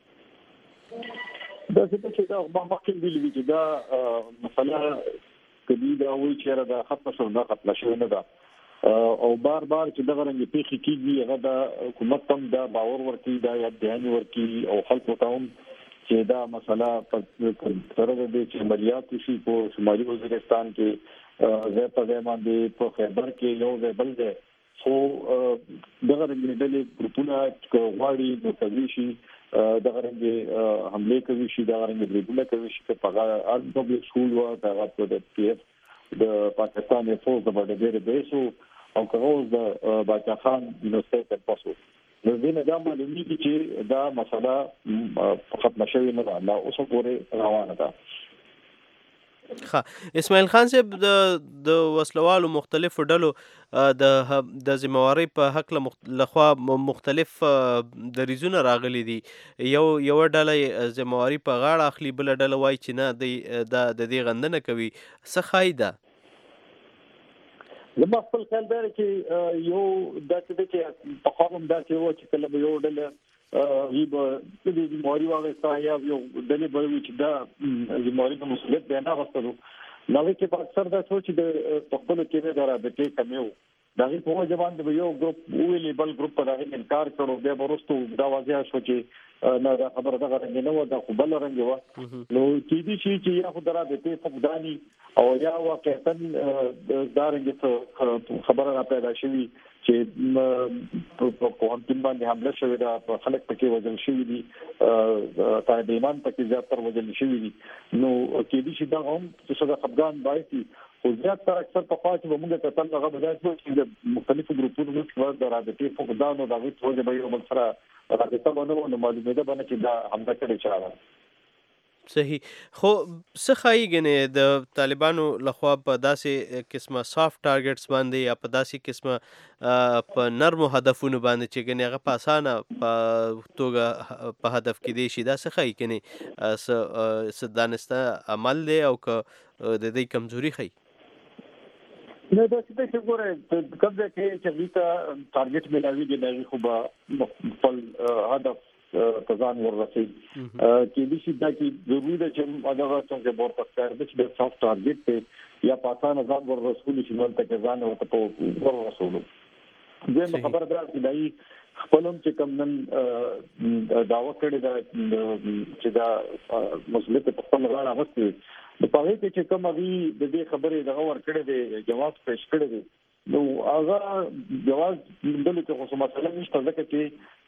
دا څه چې دا مخکې ویلي چې دا مسله کدي دا وایي چې دا ختمه شو، دا ختمه شوې نه ده او بار چې دغه رنګ پیښې کېږي، هغه د حکومت هم دا باور ورکوي، دا یاد دهاني ورکوي او خلکو ته هم چې دا مسله په سره د چې عملیات وشي په شمالي وزیرستان کې ځای په ځای باندې په خیبر کې یو ځای بل ځای، خو دغه رنګ ډلې ګروپونه غواړي نو کوي شي دغه رنګ حمله کوي شي، دغه رنګ بریدونه کوي شي په هغه پبلک سکول و دغه د پی ایف د پاکستان فوج د بډګر بیسو او کوز د باچا خان یونیورسيټي کمپوسو نو دینه دا معلومیږي چې دا مسله ختمه شوې نه ده، لا اوس پورې روانه ده. اسماعیل خان صاحب، د وسلوالو مختلفو ډلو د ذمہوارۍ په حق لخوا مختلف دریځونه راغلي دي. یوه ډله ذمہواري په غاړه اخلي، بله ډله وایي چې نه د دې غندنه کوي. څه ښایي ده؟ زما خپل خیال دا چې یو داسې ده چې په خاصم داسې و چې کله به یو ډله غیبه د دې موري واغستا یا یو ډلې به وي چې دا زموري د مسؤلیت بیان غوښتلو، نو کې په اکثر دا سوچ د خپل کې د رابطې کمیو دغه په وجه باندې یو ګروپ ویلې بل ګروپ په دغه انکار کړو، بیا ورستو دا واضح شو چې نه دا خبره دغه رنګ نه و، دا خو بل رنګ و. نو کې دي چې یا خو درابطې فقدانی او یا واقعا دا رنګ خبره را پیدا شوی چې په کوانتین باندې حمله شوې ده، په خلک پکې وژل شوي دي، طالبان پکې زیاتره وژل شوي دي. نو کې دي چې دا هم څه د خپګان باعث خو زیاتره اکثر په خوا چې موږ ته تل هغه بدایت وو چې د مختلفو ګروپونو څخه د رابطې فقدان او د هغې په وجه به یو بل سره رابطه به نه وه، نو معلومېده به نه چې دا حمله کړې چا ده. صحیح. خو څه ښایي ګنې د طالبانو لخوا په داسې قسمه سافت ټارګټس باندې یا په داسې قسمه په نرمو هدفونو باندې چې ګنې هغه په اسانه په توګه په هدف کې دی شي، دا څه ښایي ګنې څه دانسته عمل دی او که د دې کمزوري ښایي؟ نو دا څه چې ګوره کوم ځای کې چې هغې ټارګټ ملاویږي د هغې خو به خپل هدف ځان ورسوي. کې دي چې دا کې ضروري ده چې هغه څنګه ورته ښکار ده چې د سافت ټارګټ ته یا په اسانه ځان ورسولي چې نن ته ځان ورته ورسولو. زه خبر درته چې دای خپلم چې کوم نن داوا کړی دا چې دا مسلې په خپل غاړه غوښتي د پاره کې چې کوم غي د دې خبرې دغه ور کړی دی جواب پېښ کړی دی، نو هغه جواز دلته خو مسله نشته ځکه چې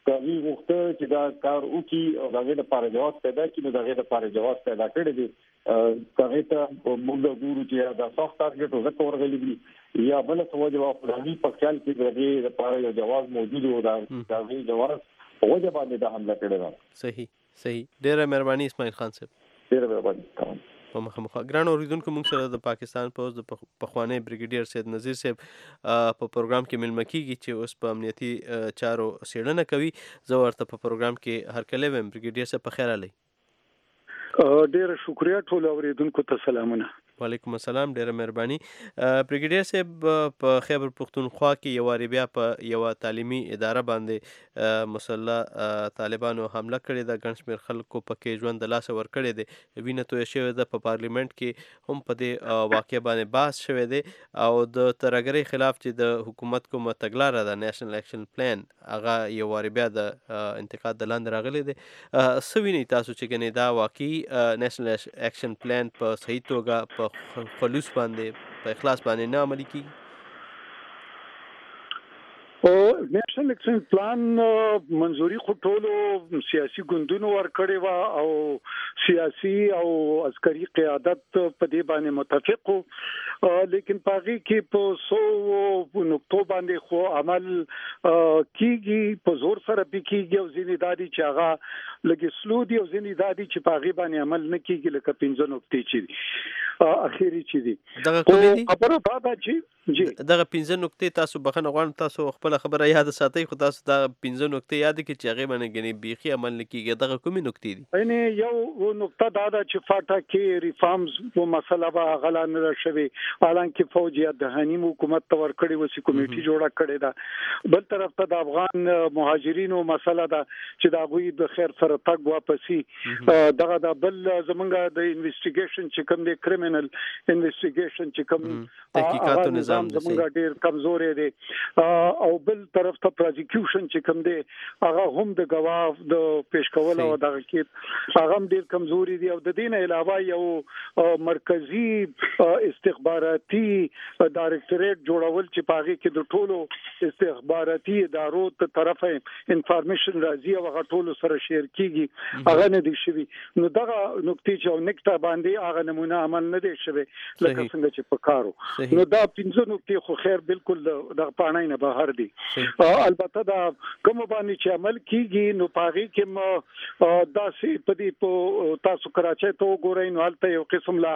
کوي وخت چې دا کار وکي او دغه لپاره جواز پیدا کړي، نو دغه لپاره جواز پیدا کړي دي. هغه ته موږ ګورو چې دا سخت ټارګټ وزکه ورغلي دي یا بل څه وجه په خپل خیال کې دغه لپاره یو جواز موجود و، دا جواز په وجه باندې دا حمله کړې ده. صحیح ډیره مهرباني اسماعیل خان صاحب. ډیره مهرباني. په مخه ګران اوریدونکو، موږ سره د پاکستان پوز د پخوانی بریګیډیر سید نذیر صاحب په پروګرام کې ملمه کیږي چې اوس په امنیتي چارو څېړنه کوي. زه ورته په پروګرام کې هرکلی وایم. بریګیډیر صاحب په خیر علي. ډیره شکریا ټول اوریدونکو ته سلامونه. وعلیکم السلام، ډیره مهرباني. بریګیډیر صاحب په خیبر پختونخوا کې یو واری بیا په یو تعلیمي اداره باندې مسلح طالبانو حمله کړې ده. ګڼ شمېر خلکو پکې ژوند د لاسه ورکړی دی. وینه تویه شوې ده. په پارلیمنت کې هم په دې واقع باندې بحث شوی دی او د ترهګرۍ خلاف چې د حکومت کومه تګلاره ده، نیشنل اکشن پلان، هغه یو واری بیا د انتقاد د لاندې راغلی دی. څه وینئ تاسو چې ګنې دا واقعي نیشنل اکشن پلان په صحیح توګه په خلوص باندې په اخلاص باندې نه عملي کیږي؟ او نیشنل اکشن پلان منظوري خو ټولو سیاسي ګوندونو ورکړې و او سیاسي او عسکري قیادت په دې باندې متفق وو، لیکن پاغي کې په سو نقطو باندې خو عمل کیږي، په زور سره کیږي او ځینې دادي چې هغه لګي سلو دي او ځینې دادي چې پاغي باندې عمل نه کیږي، لکه 15 نقطې چې اخیری چې دي. دغه کومې دي؟ خبره دا چې جی دغه 15 نقطې تاسو بخنه غواړم تاسو خپل خبره یاد ساتئ، خو تاسو دا 15 نقطې یاد کړئ چې هغه باندې غني بيخي عمل نه کیږي. دغه کومې نقطې دي؟ یعنی یو نقطه دا ده چې فاټا کې ریفارمز په مسله به غلا نه شوي، حالانکه فوج یا د حنیم حکومت تور کړی وسی کمیټي جوړه کړې ده. بل طرف ته د افغان مهاجرینو مسله ده چې دا غوي د خیر سره تګ واپسی. دغه د بل زمونږ د انویسټیګیشن چې کوم دی، کریمینل انویسټیګیشن چې کوم تحقیقات نظام زمونږ ډیر کمزوري دی، او بل طرف ته پروزیکیوشن چې کوم دی هغه هم د گواه د پیش کول او دغه کې هغه هم ډیر کمزوري دی. او د دین علاوه یو مرکزی استخباراتي ډایرکټریټ جوړول چې پاغي کې د ټولو استخباراتي ادارو ته طرفه انفارمیشن راځي او هغه ټولو سره شیر کیږي، هغه نه دي شوی. نو دغه نقطې چې نکته باندې هغه نمونه عمل نه دي شوی لکه څنګه چې پکارو. نو دا 15 نقطې خو خیر بالکل د پانای نه بهر دي. البته دا کوم باندې چې عمل کیږي نو پاغي کې داسې پدې په تاسو کراچۍ ته وګورئ، نو هلته یو قسم لا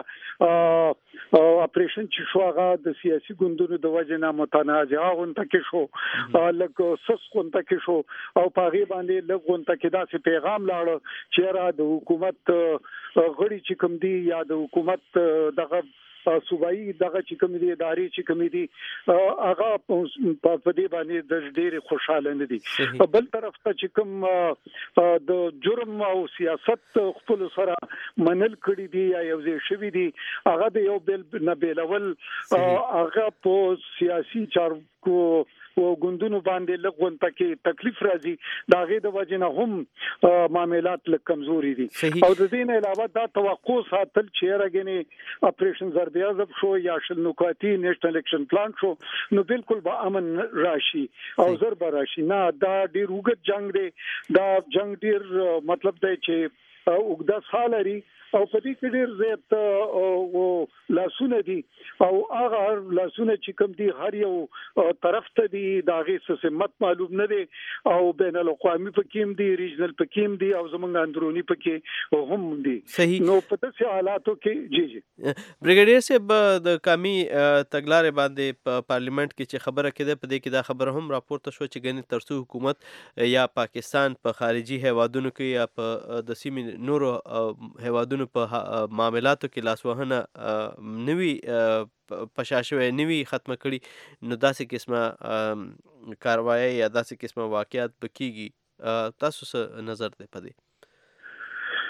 اپریشن چې شو هغه د سیاسي ګوندونو د وجه نه متنازعه غونډه کې شو، لکه سس غونډه کې شو او پاغي باندې لږ غونډه کې داسې پیغام لاړ چې را د حکومت غړي چې کوم دي یا د حکومت دغه صوبایي دغه چې کوم دي ادارې چې کوم دي هغه په دې باندې د ډېر خوشاله نه دي. بل طرف ته چې کوم د جرم او سیاست خپل سره منل کړي دي یا یو ځای شوی دي، هغه د یو بل نه بیلول هغه په سیاسي چارو او ګوندونو باندې لغونته کې تکلیف راځي، دا غي د وجنه هم معاملات لږ کمزوري دي. او د دې نه علاوه دا توقع ساتل چې راګني اپریشن ضرب اعظم شو یا شل نکاتی نیشنل اکشن پلان شو، نو بالکل به امن راشي او ضرب راشي. نه دا ډیر وګت جنگ دی، دا جنگ ډیر مطلب دی چې وګدا سال لري او په دې کې ډېر زیات او لاسونه دي او هغه لاسونه چې کوم دي هر یو طرف ته دي دا غي سمت معلوم نه دي او بین الاقوامي پکې دي، ریجنل پکې دي او زمونږ اندرونی پکې هم دي. نو په داسې حالاتو کې جی بریګیډیر صاحب د کمی تګلارې باندې په پارلیمنت کې چې خبره کېده، په دې کې دا خبره هم راپورته شو چې ګنې ترڅو حکومت یا پاکستان په خارجي هیوادونو کې یا په د سیمې نورو هیوادونو په معاملاتو کې لاسوهنه نوي پشاشوي نوي ختمه کړي، نو داسې قسمه کاروایی یا داسې قسمه واقعیات بکیږي. تاسو څه نظر دی په دې؟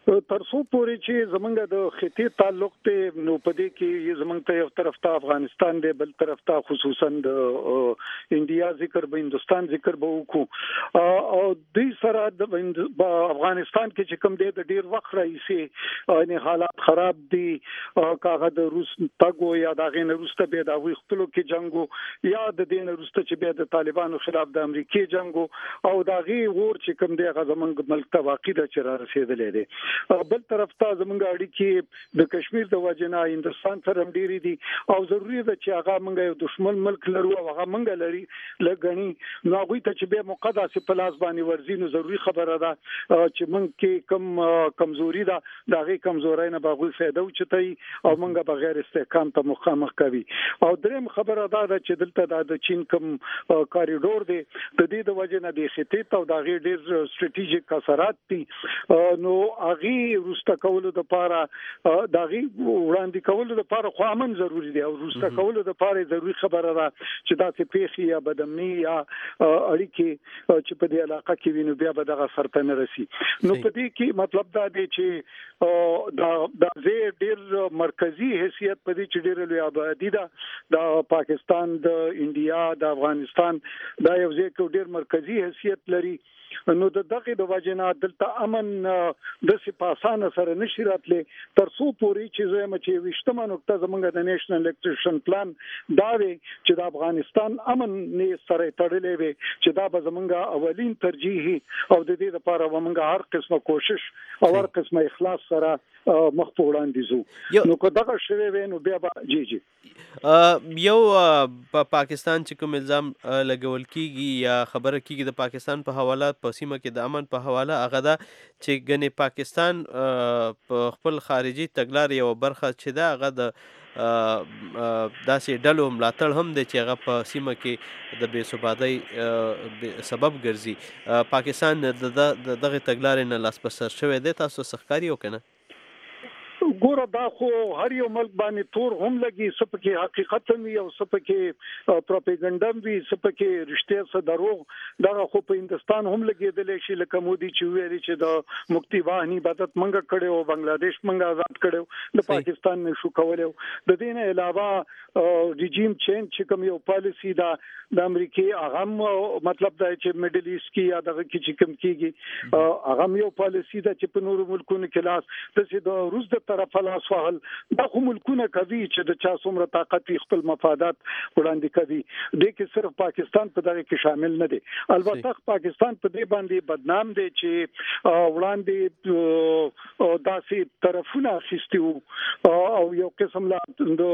ترڅو پورې چې زمونږ د خطې تعلق ته نو پدې کې زمونږ ته یو طرف ته افغانستان دی بل طرف ته خصوصا د انډیا ذکر به هندستان ذکر به وکړو او د سره د افغانستان کې چې کوم دی د ډیر وخت راځي ان حالات خراب دي کاغه د روس تاګو یا د غین روسته به د خپلو کې جنگو یا د دین روسته چې به د طالبانو خلاف د امریکای جنگو او د غي ور چې کوم دی غزمنګ ملک ته واقع د چر رسیدلې دي بل طرف ته زمونږ اړیکې د کشمیر د وجنه هندستان سره ډېری دي او ضروری ده چې هغه مونږ یو دشمن ملک لرو او هغه مونږ لري لګنی نو هغه ته چې به مقدسه پلاس باندې ورزي نو ضروری خبره ده چې مونږ کې کمزوري ده د هغه کمزورۍ نه باغوي فائدہ وچتای او مونږ بغیر استحکام ته مخامخ کوي او دریم خبره ده چې دلته د چین کوم کاریډور دی د دې د وجنه د خطې ته د هغه ډېر سټریټیژیک اثرات دي نو هغه روسته کولو د پاره دغه وړاندې کولو د پاره خو امن ضروری دی او روسته کولو د پاره ضروری خبره ده چې دا څه پیخي یا بدمنی یا اړیکې چې په دې علاقه کې وینو بیا به دغه سرته نه رسی نو په دې کې مطلب دا دی چې دا ډېر مرکزی حیثیت په دې چې ډېر لوی آبادی ده د پاکستان د انډیا د افغانستان دا یو ډېر مرکزی حیثیت لري نو دغه د وجنه دلته امن د سپاسانه سره نشي راتلې ترڅو پوری چې زموږ چې وشتمه نقطه زمونږ د نېشنل الیکټریشن پلان دا وی چې د افغانستان امن نه سره تړلې وي چې دا به زمونږ اولین ترجیح او د دې لپاره ومنګ هر قسمه کوشش او هر قسمه اخلاص سره مخ په وړاندې زو نو کو دغه شوی وینو بیا به جی یو پاکستان چې کوم الزام لګول کیږي یا خبره کیږي د پاکستان په حواله په سیمه کې د امن په حواله هغه دا چې ګنې پاکستان په خپل خارجي تګلارې یو برخه چې دا هغه د داسې ډلو ملاتړ هم دی چې هغه په سیمه کې د بې ثباتۍ سبب ګرځي پاکستان دغه تګلارې نه لاس په سر شوی دی تاسو ښکاري او که نه ګوره دا خو هر یو ملک باندې تور هم لګي سپکه حقیقت وي او سپکه پروپاګاندا وي سپکه رښتیا سره دروغ دا خو په هندستان هم لګیدل شي لکه مودي چې ویلي چې د مکتی واهنی عبادت منګه کړي او بنگلاديش منګه آزاد کړي د پاکستان نشو کولای د دې نه علاوه رژیم چینج چې کوم یو پالیسی دا د امریکای هغه مطلب دا چې میډل ایست کې یا دغه کې چې کوم کیږي هغه یو پالیسی دا چې په نورو ملکونو کې لاس د روس د طرف لاس وهل دا خو ملکونه کوي چې د چا څومره طاقت خپل مفادات وړاندې کوي د کې صرف پاکستان په دغه کې شامل نه دی البته پاکستان په دې باندې بدنام دی چې وړاندې داسې طرفونه اخیستي او یو قسم لا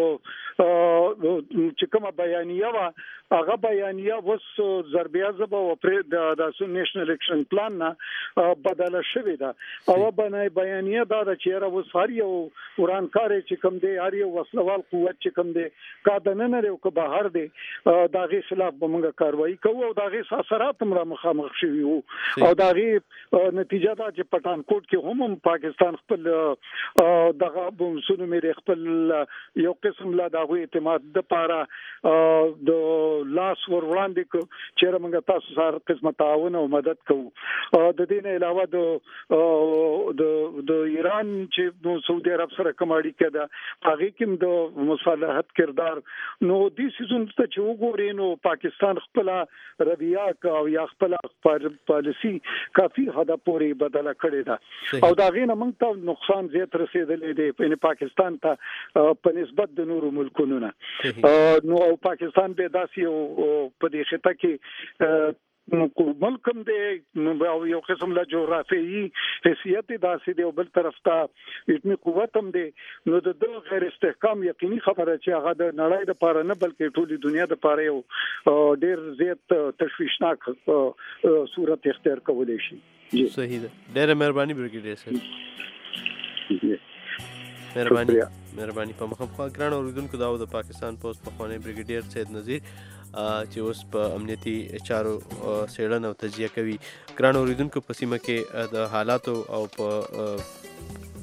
چې کومه بیانیه وا هغه بیانیه وس ضربیا زبا او پر د نېشنل الیکشن پلان نه بدله شوې ده او باندې بیانیه دا چې را وساري او ورانکار چې کوم دی هر یو وسلوال قوت چې کوم دی کا د نن لري او که بهر دی دا غي خلاف به موږ کاروایی کوو او دا غي اثرات هم را مخامخ شوي او دا غي نتیجه دا چې پټانکوټ کې هم پاکستان خپل دغه بمسونو مې خپل یو قسم لا دغه اعتماد د پاره د لاس ور وړاندې کو چې موږ تاسو سره قسمه تعاون او مدد کوو د دې نه علاوه د ایران چې سعودي عرب سره کوم اړیکه ده هغه کې د مصالحت کردار نو دې سيزون ته چې وګورئ نو پاکستان خپل رویه او یا خپل پالیسی کافي حد پورې بدله کړې ده او دا غینه موږ ته نقصان زیات رسیدلې دی په پاکستان ته په نسبت د نورو ملکونو نه نو پاکستان به داسې په دې خطه کې ملکم دی یو قسم لا جغرافیایي حیثیت داسې دی او بل طرف ته اتمی قوت هم دی نو د غیر استحکام یقیني خبره چې هغه د نړۍ د پاره نه بلکې ټولي دنیا د پاره یو ډیر زیات تشویشناک صورت اختیار کولای شي صحیح ده ډیره مهرباني برګیډیر صاحب مهرباني په مخه ګران اوریدونکو دا د پاکستان پوسټ پخوانی برګیډیر سید نذیر چې اوس په امنیتي چارو څېړنه او تجزیه کوي ګران اوریدونکو په سیمه کې د حالاتو او په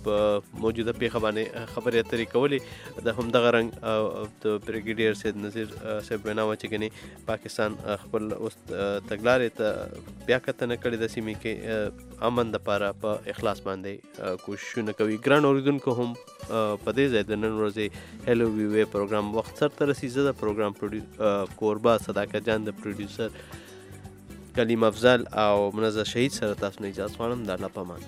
په موجوده پیښه باندې خبرې اترې کولې د همدغه رنګ د بریګیډیر سید نذیر صاحب وینا وه چې ګنې پاکستان خپل اوس تګلارې ته بیا کتنه کړې ده سیمې کې امن دپاره په اخلاص باندې کوششونه کوي. ګران اورېدونکو هم په دې ځای د نن ورځې هیلو وی وی پروګرام وخت سرته رسي. زه د پروګرام کوربه صداقت جان د پروډیوسر کلیم افضل او منزه شهید سره تاسو نه اجازه غواړم. د الله په امان.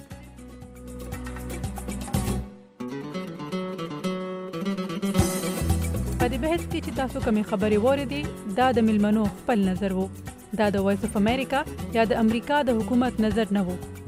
په دې بحث کې چې تاسو کومې خبرې واورېدې دا د ملمنو خپل نظر وو. دا د وایس اف امریکا یا د امریکا د حکومت نظر نه وو.